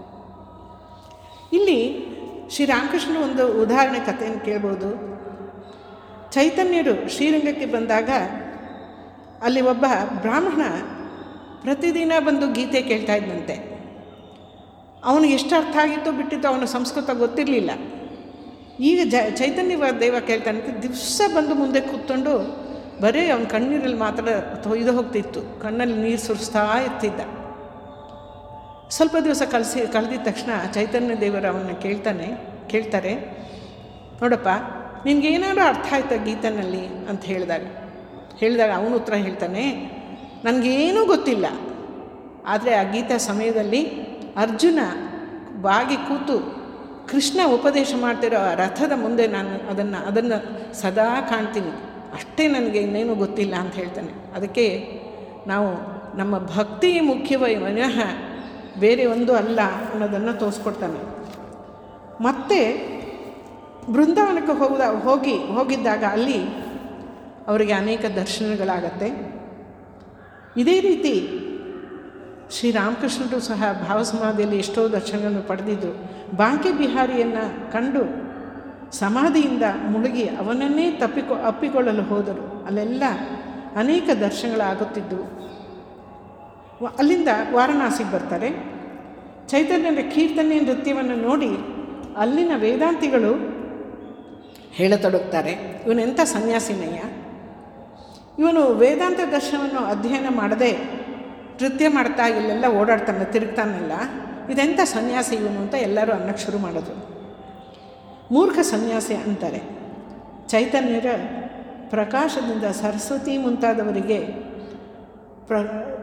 S1: ಇಲ್ಲಿ ಶ್ರೀರಾಮಕೃಷ್ಣನ ಒಂದು ಉದಾಹರಣೆ ಕಥೆಯನ್ನು ಕೇಳ್ಬೋದು. ಚೈತನ್ಯರು ಶ್ರೀರಂಗಕ್ಕೆ ಬಂದಾಗ ಅಲ್ಲಿ ಒಬ್ಬ ಬ್ರಾಹ್ಮಣ ಪ್ರತಿದಿನ ಬಂದು ಗೀತೆ ಕೇಳ್ತಾ ಇದ್ದಂತೆ. ಅವನು ಎಷ್ಟು ಅರ್ಥ ಆಗಿತ್ತೋ ಬಿಟ್ಟಿತ್ತು, ಅವನ ಸಂಸ್ಕೃತ ಗೊತ್ತಿರಲಿಲ್ಲ. ಈಗ ಜ ಚೈತನ್ಯ ದೇವ ಕೇಳ್ತಾನಂತೆ, ದಿವಸ ಬಂದು ಮುಂದೆ ಕೂತ್ಕೊಂಡು ಬರೀ ಅವನ ಕಣ್ಣೀರಲ್ಲಿ ಮಾತ್ರ ತೊಯ್ದು ಹೋಗ್ತಿತ್ತು, ಕಣ್ಣಲ್ಲಿ ನೀರು ಸುರಿಸ್ತಾ ಇರ್ತಿದ್ದ. ಸ್ವಲ್ಪ ದಿವಸ ಕಲಿಸಿ ಕಳೆದಿದ್ದ ತಕ್ಷಣ ಚೈತನ್ಯ ದೇವರು ಅವನ್ನ ಕೇಳ್ತಾನೆ ಕೇಳ್ತಾರೆ ನೋಡಪ್ಪ ನಿನಗೇನಾದ್ರು ಅರ್ಥ ಆಯ್ತಾ ಗೀತನಲ್ಲಿ ಅಂತ ಹೇಳಿದಾಗ ಹೇಳಿದಾಗ ಅವನು ಉತ್ತರ ಹೇಳ್ತಾನೆ, ನನಗೇನೂ ಗೊತ್ತಿಲ್ಲ. ಆದರೆ ಆ ಗೀತಾ ಸಮಯದಲ್ಲಿ ಅರ್ಜುನ ಬಾಗಿ ಕೂತು ಕೃಷ್ಣ ಉಪದೇಶ ಮಾಡ್ತಿರೋ ಆ ರಥದ ಮುಂದೆ ನಾನು ಅದನ್ನು ಅದನ್ನು ಸದಾ ಕಾಣ್ತೀನಿ, ಅಷ್ಟೇ ನನಗೆ ಇನ್ನೇನು ಗೊತ್ತಿಲ್ಲ ಅಂತ ಹೇಳ್ತಾನೆ. ಅದಕ್ಕೆ ನಾವು ನಮ್ಮ ಭಕ್ತಿ ಮುಖ್ಯವೇ ವಿನಃ ಬೇರೆ ಒಂದು ಅಲ್ಲ ಅನ್ನೋದನ್ನು ತೋರಿಸ್ಕೊಡ್ತಾನೆ. ಮತ್ತು ಬೃಂದಾವನಕ್ಕೆ ಹೋದ ಹೋಗಿ ಹೋಗಿದ್ದಾಗ ಅಲ್ಲಿ ಅವರಿಗೆ ಅನೇಕ ದರ್ಶನಗಳಾಗತ್ತೆ. ಇದೇ ರೀತಿ ಶ್ರೀರಾಮಕೃಷ್ಣರು ಸಹ ಭಾವಸಮಾಧಿಯಲ್ಲಿ ಎಷ್ಟೋ ದರ್ಶನಗಳನ್ನು ಪಡೆದಿದ್ದು, ಬಾಂಕೆ ಬಿಹಾರಿಯನ್ನು ಕಂಡು ಸಮಾಧಿಯಿಂದ ಮುಳುಗಿ ಅವನನ್ನೇ ತಪ್ಪಿಕೊ ಅಪ್ಪಿಕೊಳ್ಳಲು ಹೋದರು. ಅಲ್ಲೆಲ್ಲ ಅನೇಕ ದರ್ಶನಗಳಾಗುತ್ತಿದ್ದವು. ಅಲ್ಲಿಂದ ವಾರಣಾಸಿಗೆ ಬರ್ತಾರೆ. ಚೈತನ್ಯನ ಕೀರ್ತನೆ ನೃತ್ಯವನ್ನು ನೋಡಿ ಅಲ್ಲಿನ ವೇದಾಂತಿಗಳು ಹೇಳತೊಡಗ್ತಾರೆ, ಇವನೆಂಥ ಸನ್ಯಾಸಿನಯ್ಯ, ಇವನು ವೇದಾಂತ ದರ್ಶನವನ್ನು ಅಧ್ಯಯನ ಮಾಡದೆ ನೃತ್ಯ ಮಾಡ್ತಾ ಇಲ್ಲೆಲ್ಲ ಓಡಾಡ್ತಾನೆ ತಿರುಗ್ತಾನಲ್ಲ, ಇದೆಂಥ ಸನ್ಯಾಸಿ ಇವನು ಅಂತ ಎಲ್ಲರೂ ಅನ್ನಕ್ಕೆ ಶುರು ಮಾಡೋದು. ಮೂರ್ಖ ಸನ್ಯಾಸಿ ಅಂತಾರೆ. ಚೈತನ್ಯರ ಪ್ರಕಾಶದಿಂದ ಸರಸ್ವತಿ ಮುಂತಾದವರಿಗೆ ಪ್ರ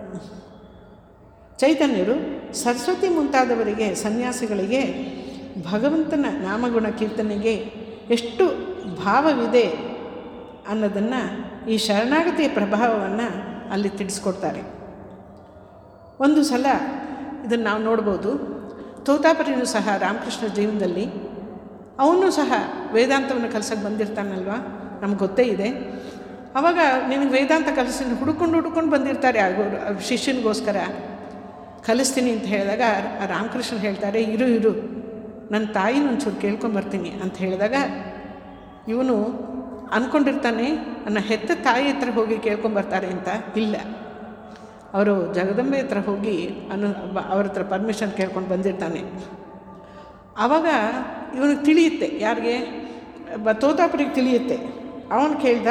S1: ಚೈತನ್ಯರು ಸರಸ್ವತಿ ಮುಂತಾದವರಿಗೆ ಸನ್ಯಾಸಿಗಳಿಗೆ ಭಗವಂತನ ನಾಮಗುಣ ಕೀರ್ತನೆಗೆ ಎಷ್ಟು ಭಾವವಿದೆ ಅನ್ನೋದನ್ನು ಈ ಶರಣಾಗತಿಯ ಪ್ರಭಾವವನ್ನು ಅಲ್ಲಿ ತಿಳಿಸ್ಕೊಡ್ತಾರೆ. ಒಂದು ಸಲ ಇದನ್ನು ನಾವು ನೋಡ್ಬೋದು. ತೋತಾಪುರಿನೂ ಸಹ ರಾಮಕೃಷ್ಣ ಜೀವನದಲ್ಲಿ ಅವನು ಸಹ ವೇದಾಂತವನ್ನು ಕಲಿಸೋಕ್ಕೆ ಬಂದಿರ್ತಾನಲ್ವ, ನಮ್ಗೆ ಗೊತ್ತೇ ಇದೆ. ಆವಾಗ ನಿನಗೆ ವೇದಾಂತ ಕಲಿಸಿ ಹುಡ್ಕೊಂಡು ಹುಡ್ಕೊಂಡು ಬಂದಿರ್ತಾರೆ ಆ ಶಿಷ್ಯನಿಗೋಸ್ಕರ ಕಲಿಸ್ತೀನಿ ಅಂತ ಹೇಳಿದಾಗ ರಾಮಕೃಷ್ಣ ಹೇಳ್ತಾರೆ, ಇರು ಇರು ನನ್ನ ತಾಯಿನ ಒಂಚೂರು ಕೇಳ್ಕೊಂಬರ್ತೀನಿ ಅಂತ ಹೇಳಿದಾಗ ಇವನು ಅಂದ್ಕೊಂಡಿರ್ತಾನೆ ನನ್ನ ಹೆತ್ತ ತಾಯಿ ಹತ್ರ ಹೋಗಿ ಕೇಳ್ಕೊಂಬರ್ತಾರೆ ಅಂತ. ಇಲ್ಲ, ಅವರು ಜಗದಂಬೆ ಹತ್ರ ಹೋಗಿ ಅನು ಅವ್ರ ಹತ್ರ ಪರ್ಮಿಷನ್ ಕೇಳ್ಕೊಂಡು ಬಂದಿರ್ತಾನೆ. ಆವಾಗ ಇವನಿಗೆ ತಿಳಿಯುತ್ತೆ, ಯಾರಿಗೆ ತೋತಾಪುರಿಗೆ ತಿಳಿಯುತ್ತೆ. ಅವನು ಕೇಳ್ದ,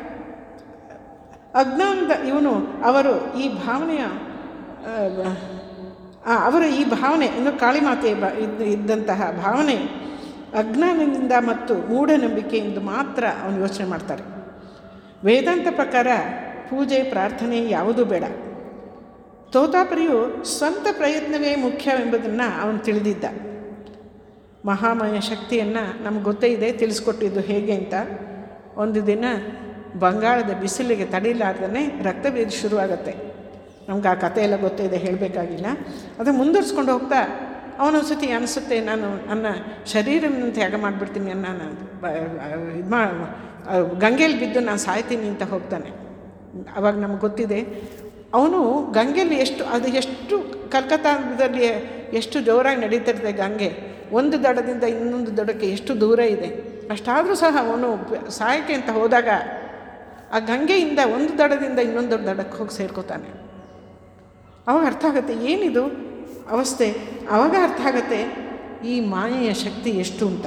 S1: ಅಜ್ಞಾನದ ಇವನು ಅವರು ಈ ಭಾವನೆಯ ಅವರ ಈ ಭಾವನೆ ಇನ್ನು ಕಾಳಿಮಾತೆ ಬ ಇದ್ದ ಇದ್ದಂತಹ ಭಾವನೆ ಅಜ್ಞಾನದಿಂದ ಮತ್ತು ಮೂಢನಂಬಿಕೆಯಿಂದ ಮಾತ್ರ ಅವನು ಯೋಚನೆ ಮಾಡ್ತಾರೆ. ವೇದಾಂತ ಪ್ರಕಾರ ಪೂಜೆ ಪ್ರಾರ್ಥನೆ ಯಾವುದೂ ಬೇಡ. ತೋತಾಪುರಿಯು ಸ್ವಂತ ಪ್ರಯತ್ನವೇ ಮುಖ್ಯವೆಂಬುದನ್ನು ಅವನು ತಿಳಿದಿದ್ದ. ಮಹಾಮಾಯ ಶಕ್ತಿಯನ್ನು ನಮ್ಗೆ ಗೊತ್ತೇ ಇದೆ, ತಿಳಿಸ್ಕೊಟ್ಟಿದ್ದು ಹೇಗೆ ಅಂತ. ಒಂದು ದಿನ ಬಂಗಾಳದ ಬಿಸಿಲಿಗೆ ತಡಿಲಾರ್ದೇ ರಕ್ತಭೇದ ಶುರುವಾಗತ್ತೆ. ನಮ್ಗೆ ಆ ಕಥೆ ಎಲ್ಲ ಗೊತ್ತೇ ಇದೆ, ಹೇಳಬೇಕಾಗಿಲ್ಲ. ಅದು ಮುಂದುವರ್ಸ್ಕೊಂಡು ಹೋಗ್ತಾ ಅವನೊಂದು ಸತಿ ಅನಿಸುತ್ತೆ, ನಾನು ನನ್ನ ಶರೀರವನ್ನು ತ್ಯಾಗ ಮಾಡಿಬಿಡ್ತೀನಿ, ನಾನು ಇದು ಮಾ ಗಂಗೆಯಲ್ಲಿ ಬಿದ್ದು ನಾನು ಸಾಯ್ತೀನಿ ಅಂತ ಹೋಗ್ತಾನೆ. ಆವಾಗ ನಮ್ಗೆ ಗೊತ್ತಿದೆ ಅವನು ಗಂಗೆಯಲ್ಲಿ ಎಷ್ಟು ಅದು ಎಷ್ಟು ಕಲ್ಕತ್ತಾದಲ್ಲಿ ಎಷ್ಟು ಜೋರಾಗಿ ನಡೀತಿರ್ತದೆ ಗಂಗೆ, ಒಂದು ದಡದಿಂದ ಇನ್ನೊಂದು ದಡಕ್ಕೆ ಎಷ್ಟು ದೂರ ಇದೆ. ಅಷ್ಟಾದರೂ ಸಹ ಅವನು ಸಾಯಕ್ಕೆ ಅಂತ ಹೋದಾಗ ಆ ಗಂಗೆಯಿಂದ ಒಂದು ದಡದಿಂದ ಇನ್ನೊಂದು ದಡಕ್ಕೆ ಹೋಗಿ ಸೇರ್ಕೋತಾನೆ. ಅವಾಗ ಅರ್ಥ ಆಗುತ್ತೆ ಏನಿದು ಅವಸ್ಥೆ. ಆವಾಗ ಅರ್ಥ ಆಗುತ್ತೆ ಈ ಮಾಯೆಯ ಶಕ್ತಿ ಎಷ್ಟು ಅಂತ.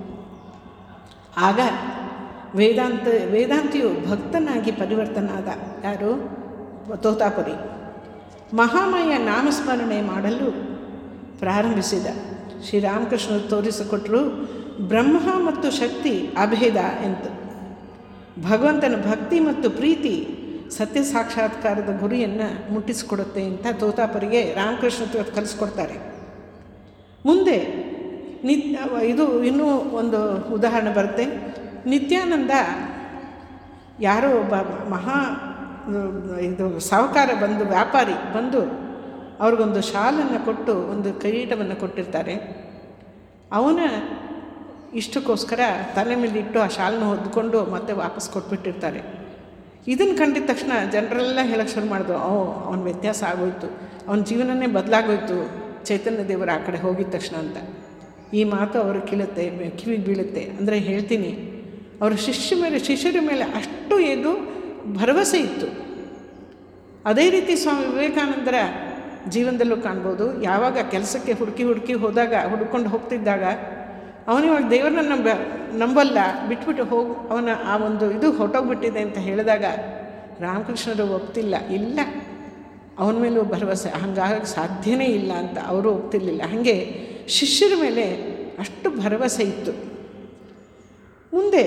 S1: ಆಗ ವೇದಾಂತ ವೇದಾಂತಿಯು ಭಕ್ತನಾಗಿ ಪರಿವರ್ತನಾದ. ಯಾರು? ತೋತಾಪುರಿ. ಮಹಾಮಾಯ ನಾಮಸ್ಮರಣೆ ಮಾಡಲು ಪ್ರಾರಂಭಿಸಿದ. ಶ್ರೀರಾಮಕೃಷ್ಣರು ತೋರಿಸಿಕೊಟ್ಟರು ಬ್ರಹ್ಮ ಮತ್ತು ಶಕ್ತಿ ಅಭೇದ ಎಂದು. ಭಗವಂತನ ಭಕ್ತಿ ಮತ್ತು ಪ್ರೀತಿ ಸತ್ಯ ಸಾಕ್ಷಾತ್ಕಾರದ ಗುರಿಯನ್ನು ಮುಟ್ಟಿಸಿಕೊಡುತ್ತೆ ಅಂತ ತೋತಾಪುರಿಗೆ ರಾಮಕೃಷ್ಣ ಕಲಿಸ್ಕೊಡ್ತಾರೆ. ಮುಂದೆ ನಿತ್ಯ ಇದು ಇನ್ನೂ ಒಂದು ಉದಾಹರಣೆ ಬರುತ್ತೆ. ನಿತ್ಯಾನಂದ ಯಾರೋ ಒಬ್ಬ ಮಹಾ ಇದು ಸಾಹುಕಾರ ಬಂದು ವ್ಯಾಪಾರಿ ಬಂದು ಅವ್ರಿಗೊಂದು ಶಾಲನ್ನು ಕೊಟ್ಟು ಒಂದು ಕಿರೀಟವನ್ನು ಕೊಟ್ಟಿರ್ತಾರೆ. ಅವನ ಇಷ್ಟಕ್ಕೋಸ್ಕರ ತಲೆ ಮೇಲಿಟ್ಟು ಆ ಶಾಲನ್ನು ಹೊದ್ಕೊಂಡು ಮತ್ತೆ ವಾಪಸ್ ಕೊಟ್ಬಿಟ್ಟಿರ್ತಾರೆ. ಇದನ್ನು ಕಂಡಿದ ತಕ್ಷಣ ಜನರೆಲ್ಲ ಹೇಳಕ್ಕೆ ಶುರು ಮಾಡಿದ್ರು, ಓ ಅವನ ವ್ಯತ್ಯಾಸ ಆಗೋಯ್ತು, ಅವನ ಜೀವನನೇ ಬದಲಾಗೋಯ್ತು ಚೈತನ್ಯ ದೇವರ ಆ ಕಡೆ ಹೋಗಿದ ತಕ್ಷಣ ಅಂತ. ಈ ಮಾತು ಅವರು ಕೀಳುತ್ತೆ, ಕಿವಿಗೆ ಬೀಳುತ್ತೆ. ಅಂದರೆ ಹೇಳ್ತೀನಿ, ಅವರ ಶಿಷ್ಯ ಮೇಲೆ ಶಿಷ್ಯರ ಮೇಲೆ ಅಷ್ಟು ಇದು ಭರವಸೆ ಇತ್ತು. ಅದೇ ರೀತಿ ಸ್ವಾಮಿ ವಿವೇಕಾನಂದರ ಜೀವನದಲ್ಲೂ ಕಾಣ್ಬೋದು. ಯಾವಾಗ ಕೆಲಸಕ್ಕೆ ಹುಡುಕಿ ಹುಡುಕಿ ಹೋದಾಗ ಹುಡ್ಕೊಂಡು ಹೋಗ್ತಿದ್ದಾಗ ಅವನಿವಾಗ ದೇವ್ರನ್ನ ನಂಬ ನಂಬಲ್ಲ ಬಿಟ್ಬಿಟ್ಟು ಹೋಗಿ ಅವನ ಆ ಒಂದು ಇದು ಹೊಟ್ಟೋಗ್ಬಿಟ್ಟಿದೆ ಅಂತ ಹೇಳಿದಾಗ ರಾಮಕೃಷ್ಣರು ಒಪ್ತಿಲ್ಲ, ಇಲ್ಲ ಅವನ ಮೇಲೂ ಭರವಸೆ, ಹಂಗಾಗಿ ಸಾಧ್ಯನೇ ಇಲ್ಲ ಅಂತ ಅವರು ಒಪ್ತಿರ್ಲಿಲ್ಲ. ಹಾಗೆ ಶಿಷ್ಯರ ಮೇಲೆ ಅಷ್ಟು ಭರವಸೆ ಇತ್ತು. ಮುಂದೆ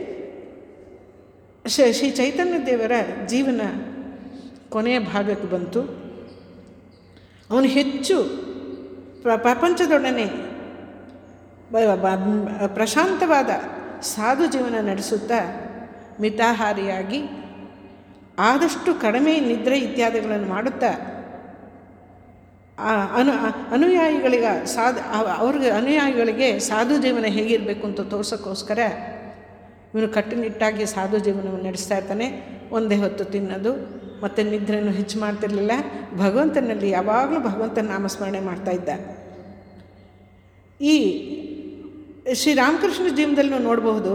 S1: ಶ್ರೀ ಚೈತನ್ಯ ದೇವರ ಜೀವನ ಕೊನೆಯ ಭಾಗಕ್ಕೆ ಬಂತು. ಅವನು ಹೆಚ್ಚು ಪ್ರಪಂಚದೊಡನೆ ಪ್ರಶಾಂತವಾದ ಸಾಧು ಜೀವನ ನಡೆಸುತ್ತಾ ಮಿತಾಹಾರಿಯಾಗಿ ಆದಷ್ಟು ಕಡಿಮೆ ನಿದ್ರೆ ಇತ್ಯಾದಿಗಳನ್ನು ಮಾಡುತ್ತಾ ಅನು ಅನುಯಾಯಿಗಳಿಗೆ ಸಾಧು ಅವ್ರಿಗೆ ಅನುಯಾಯಿಗಳಿಗೆ ಸಾಧು ಜೀವನ ಹೇಗಿರಬೇಕು ಅಂತ ತೋರ್ಸೋಕ್ಕೋಸ್ಕರ ಇವನು ಕಟ್ಟುನಿಟ್ಟಾಗಿ ಸಾಧು ಜೀವನವನ್ನು ನಡೆಸ್ತಾ ಇರ್ತಾನೆ. ಒಂದೇ ಹೊತ್ತು ತಿನ್ನೋದು ಮತ್ತು ನಿದ್ರೆಯನ್ನು ಹೆಚ್ಚು ಮಾಡ್ತಿರಲಿಲ್ಲ. ಭಗವಂತನಲ್ಲಿ ಯಾವಾಗಲೂ ಭಗವಂತನ ನಾಮಸ್ಮರಣೆ ಮಾಡ್ತಾಯಿದ್ದ. ಈ ಶ್ರೀರಾಮಕೃಷ್ಣ ಜೀವನದಲ್ಲೂ ನೋಡಬಹುದು.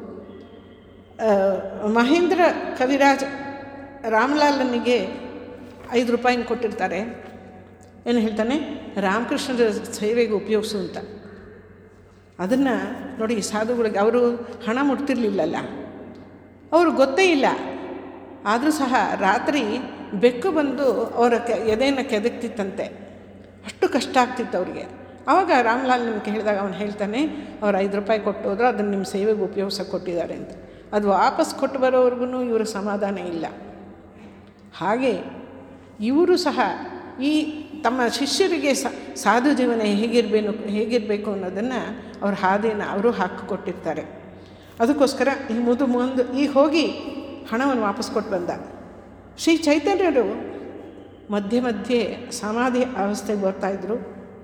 S1: ಮಹೇಂದ್ರ ಕವಿರಾಜ್ ರಾಮ್ಲಾಲನಿಗೆ ಐದು ರೂಪಾಯಿನ ಕೊಟ್ಟಿರ್ತಾರೆ. ಏನು ಹೇಳ್ತಾನೆ, ರಾಮಕೃಷ್ಣರ ಸೇವೆಗೆ ಉಪಯೋಗಿಸು ಅಂತ. ಅದನ್ನು ನೋಡಿ, ಸಾಧುಗಳಿಗೆ ಅವರು ಹಣ ಮುಟ್ತಿರ್ಲಿಲ್ಲಲ್ಲ, ಅವರು ಗೊತ್ತೇ ಇಲ್ಲ. ಆದರೂ ಸಹ ರಾತ್ರಿ ಬೆಕ್ಕು ಬಂದು ಅವರ ಕೆ ಎದೆಯನ್ನು ಕೆದಕ್ತಿತ್ತಂತೆ, ಅಷ್ಟು ಕಷ್ಟ ಆಗ್ತಿತ್ತು ಅವರಿಗೆ. ಆವಾಗ ರಾಮ್ಲಾಲ್ ನಿಮ್ಗೆ ಹೇಳಿದಾಗ ಅವನು ಹೇಳ್ತಾನೆ, ಅವ್ರು ಐದು ರೂಪಾಯಿ ಕೊಟ್ಟು ಹೋದ್ರು, ಅದನ್ನು ನಿಮ್ಮ ಸೇವೆಗೆ ಉಪಯೋಗಿಸೋಕೆ ಕೊಟ್ಟಿದ್ದಾರೆ ಅಂತ. ಅದು ವಾಪಸ್ ಕೊಟ್ಟು ಬರೋವರೆಗೂ ಇವರು ಸಮಾಧಾನ ಇಲ್ಲ. ಹಾಗೆ ಇವರು ಸಹ ಈ ತಮ್ಮ ಶಿಷ್ಯರಿಗೆ ಸಾಧು ಜೀವನ ಹೇಗಿರಬೇಕು ಹೇಗಿರಬೇಕು ಅನ್ನೋದನ್ನು ಅವ್ರ ಹಾದಿಯನ್ನು ಅವರು ಹಾಕಿಕೊಟ್ಟಿರ್ತಾರೆ. ಅದಕ್ಕೋಸ್ಕರ ಈ ಮುದು ಮುಂದೆ ಈಗ ಹೋಗಿ ಹಣವನ್ನು ವಾಪಸ್ ಕೊಟ್ಟು ಬಂದ. ಶ್ರೀ ಚೈತನ್ಯರು ಮಧ್ಯೆ ಮಧ್ಯೆ ಸಮಾಧಿ ಅವಸ್ಥೆಗೆ ಬರ್ತಾಯಿದ್ರು.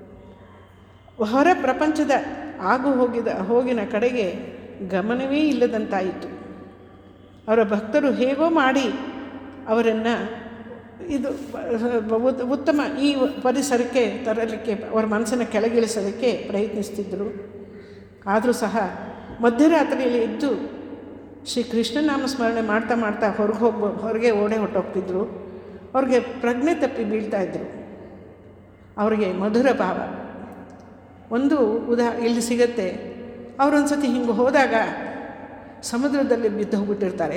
S1: ಹೊರ ಪ್ರಪಂಚದ ಆಗು ಹೋಗಿದ ಹೋಗಿನ ಕಡೆಗೆ ಗಮನವೇ ಇಲ್ಲದಂತಾಯಿತು. ಅವರ ಭಕ್ತರು ಹೇಗೋ ಮಾಡಿ ಅವರನ್ನು ಇದು ಉತ್ತಮ ಈ ಪರಿಸರಕ್ಕೆ ತರಲಿಕ್ಕೆ, ಅವರ ಮನಸ್ಸನ್ನು ಕೆಳಗಿಳಿಸೋದಕ್ಕೆ ಪ್ರಯತ್ನಿಸ್ತಿದ್ದರು. ಆದರೂ ಸಹ ಮಧ್ಯರಾತ್ರಿಯಲ್ಲಿ ಎದ್ದು ಶ್ರೀ ಕೃಷ್ಣನಾಮ ಸ್ಮರಣೆ ಮಾಡ್ತಾ ಮಾಡ್ತಾ ಹೊರಗೆ ಹೋಗ್ಬೋ ಹೊರಗೆ ಓಡೆ ಹೊಟ್ಟೋಗ್ತಿದ್ರು. ಅವ್ರಿಗೆ ಪ್ರಜ್ಞೆ ತಪ್ಪಿ ಬೀಳ್ತಾಯಿದ್ರು. ಅವರಿಗೆ ಮಧುರ ಭಾವ ಒಂದು ಉದಾ ಇಲ್ಲಿ ಸಿಗತ್ತೆ. ಅವರೊಂದು ಸತಿ ಹಿಂಗೆ ಹೋದಾಗ ಸಮುದ್ರದಲ್ಲಿ ಬಿದ್ದು ಹೋಗ್ಬಿಟ್ಟಿರ್ತಾರೆ.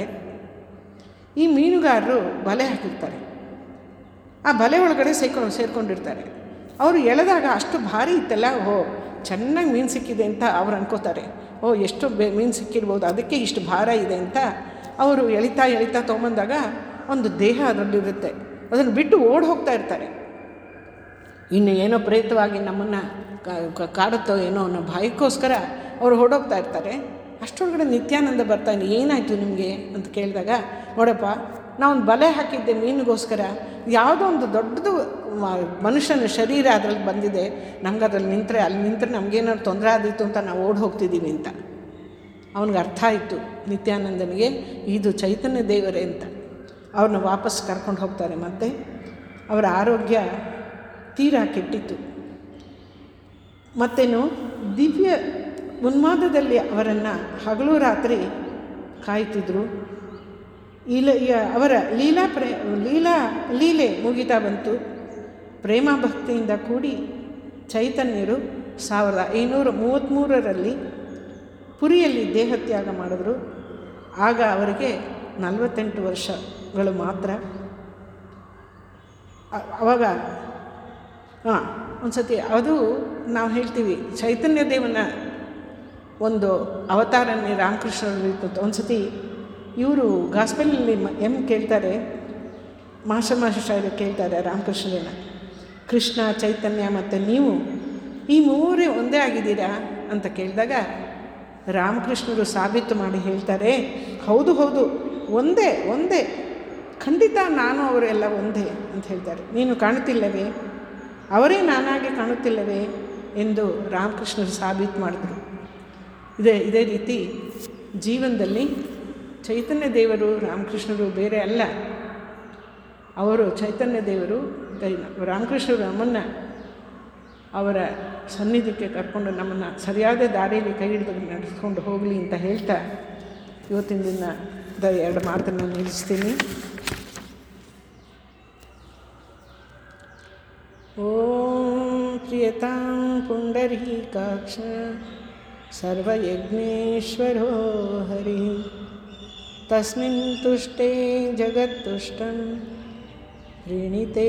S1: ಈ ಮೀನುಗಾರರು ಬಲೆ ಹಾಕಿರ್ತಾರೆ. ಆ ಬಲೆ ಒಳಗಡೆ ಸೇರ್ಕೊಂಡು ಸೇರ್ಕೊಂಡಿರ್ತಾರೆ. ಅವರು ಎಳೆದಾಗ ಅಷ್ಟು ಭಾರಿ ಇತ್ತಲ್ಲ, ಓ ಚೆನ್ನಾಗಿ ಮೀನು ಸಿಕ್ಕಿದೆ ಅಂತ ಅವ್ರು ಅನ್ಕೋತಾರೆ. ಓ ಎಷ್ಟು ಬೇ ಮೀನು ಸಿಕ್ಕಿರ್ಬೋದು, ಅದಕ್ಕೆ ಇಷ್ಟು ಭಾರ ಇದೆ ಅಂತ ಅವರು ಎಳಿತಾ ಎಳಿತಾ ತೊಗೊಂಬಂದಾಗ ಒಂದು ದೇಹ ಅದರಲ್ಲಿರುತ್ತೆ. ಅದನ್ನು ಬಿಟ್ಟು ಓಡಿ ಹೋಗ್ತಾ ಇರ್ತಾರೆ. ಇನ್ನು ಏನೋ ಪ್ರೇತವಾಗಿ ನಮ್ಮನ್ನು ಕಾಡುತ್ತೋ ಏನೋ ಅನ್ನೋ ಭಯಕ್ಕೋಸ್ಕರ ಅವರು ಹೊರಡೋಗ್ತಾ ಇರ್ತಾರೆ. ಅಷ್ಟೊಳಗಡೆ ನಿತ್ಯಾನಂದ ಬರ್ತಾನೆ. ಏನಾಯಿತು ನಿಮಗೆ ಅಂತ ಕೇಳಿದಾಗ, ನೋಡಪ್ಪ ನಾವೊಂದು ಬಲೆ ಹಾಕಿದ್ದೆ ಮೀನಿಗೋಸ್ಕರ, ಯಾವುದೋ ಒಂದು ದೊಡ್ಡದು ಮನುಷ್ಯನ ಶರೀರ ಅದರಲ್ಲಿ ಬಂದಿದೆ, ನಮ್ಗೆ ಅದ್ರಲ್ಲಿ ನಿಂತರೆ ಅಲ್ಲಿ ನಿಂತರೆ ನಮಗೇನಾದ್ರು ತೊಂದರೆ ಆದಿತ್ತು ಅಂತ ನಾವು ಓಡಿ ಹೋಗ್ತಿದ್ದೀವಿ ಅಂತ. ಅವನಿಗೆ ಅರ್ಥ ಆಯಿತು ನಿತ್ಯಾನಂದನಿಗೆ, ಇದು ಚೈತನ್ಯ ದೇವರೇ ಅಂತ. ಅವ್ರನ್ನ ವಾಪಸ್ ಕರ್ಕೊಂಡು ಹೋಗ್ತಾರೆ. ಮತ್ತು ಅವರ ಆರೋಗ್ಯ ತೀರಾ ಕೆಟ್ಟಿತ್ತು. ಮತ್ತೇನು ದಿವ್ಯ ಉನ್ಮಾದದಲ್ಲಿ ಅವರನ್ನು ಹಗಲು ರಾತ್ರಿ ಕಾಯ್ತಿದ್ರು. ಇಲ್ಲ ಅವರ ಲೀಲಾ ಪ್ರೇ ಲೀಲಾ ಲೀಲೆ ಮುಗಿತಾ ಬಂತು. ಪ್ರೇಮ ಭಕ್ತಿಯಿಂದ ಕೂಡಿ ಚೈತನ್ಯರು ಸಾವಿರದ ಐನೂರ ಮೂವತ್ತ್ಮೂರರಲ್ಲಿ ಪುರಿಯಲ್ಲಿ ದೇಹತ್ಯಾಗ ಮಾಡಿದ್ರು. ಆಗ ಅವರಿಗೆ ನಲವತ್ತೆಂಟು ವರ್ಷಗಳು ಮಾತ್ರ. ಅವಾಗ ಹಾಂ ಒಂದು ಸತಿ ಅದು ನಾವು ಹೇಳ್ತೀವಿ, ಚೈತನ್ಯ ದೇವನ ಒಂದು ಅವತಾರನೇ ರಾಮಕೃಷ್ಣರಲ್ಲಿ ಇತ್ತು. ಒಂದು ಸತಿ ಇವರು ಗಾಸ್ಪೆಲಲ್ಲಿ ಎಮ್ ಕೇಳ್ತಾರೆ, ಮಾಷಮಾಶಾಯರು ಕೇಳ್ತಾರೆ ರಾಮಕೃಷ್ಣನ, ಕೃಷ್ಣ ಚೈತನ್ಯ ಮತ್ತು ನೀವು ಈ ಮೂರೇ ಒಂದೇ ಆಗಿದ್ದೀರಾ ಅಂತ ಕೇಳಿದಾಗ ರಾಮಕೃಷ್ಣರು ಸಾಬೀತು ಮಾಡಿ ಹೇಳ್ತಾರೆ, ಹೌದು ಹೌದು ಒಂದೇ ಒಂದೇ ಖಂಡಿತ, ನಾನು ಅವರೆಲ್ಲ ಒಂದೇ ಅಂತ ಹೇಳ್ತಾರೆ. ನೀನು ಕಾಣುತ್ತಿಲ್ಲವೇ, ಅವರೇ ನಾನಾಗಿ ಕಾಣುತ್ತಿಲ್ಲವೇ, ಎಂದು ರಾಮಕೃಷ್ಣರು ಸಾಬೀತು ಮಾಡಿದ್ರು. ಇದೇ ಇದೇ ರೀತಿ ಜೀವನದಲ್ಲಿ ಚೈತನ್ಯ ದೇವರು ರಾಮಕೃಷ್ಣರು ಬೇರೆ ಅಲ್ಲ. ಅವರು ಚೈತನ್ಯ ದೇವರು ರಾಮಕೃಷ್ಣರು ನಮ್ಮನ್ನು ಅವರ ಸನ್ನಿಧಿಗೆ ಕರ್ಕೊಂಡು ನಮ್ಮನ್ನು ಸರಿಯಾದ ದಾರಿಯಲ್ಲಿ ಕೈ ಹಿಡಿದು ನಡೆಸ್ಕೊಂಡು ಹೋಗಲಿ ಅಂತ ಹೇಳ್ತಾ ಇವತ್ತಿನ ದಿನದ ಎರಡು ಮಾತನ್ನು ನಿಲ್ಲಿಸ್ತೀನಿ. ಓಂ ಪ್ರಿಯತಾಂ ಪುಂಡರೀಕಾಕ್ಷ ಸರ್ವಯಜ್ಞೇಶ್ವರೋ ಹರಿ ತಸ್ಮಿನ್ ತುಷ್ಟೇ ಜಗತ್ತುಷ್ಟಂ ಪ್ರೀಣಿತೆ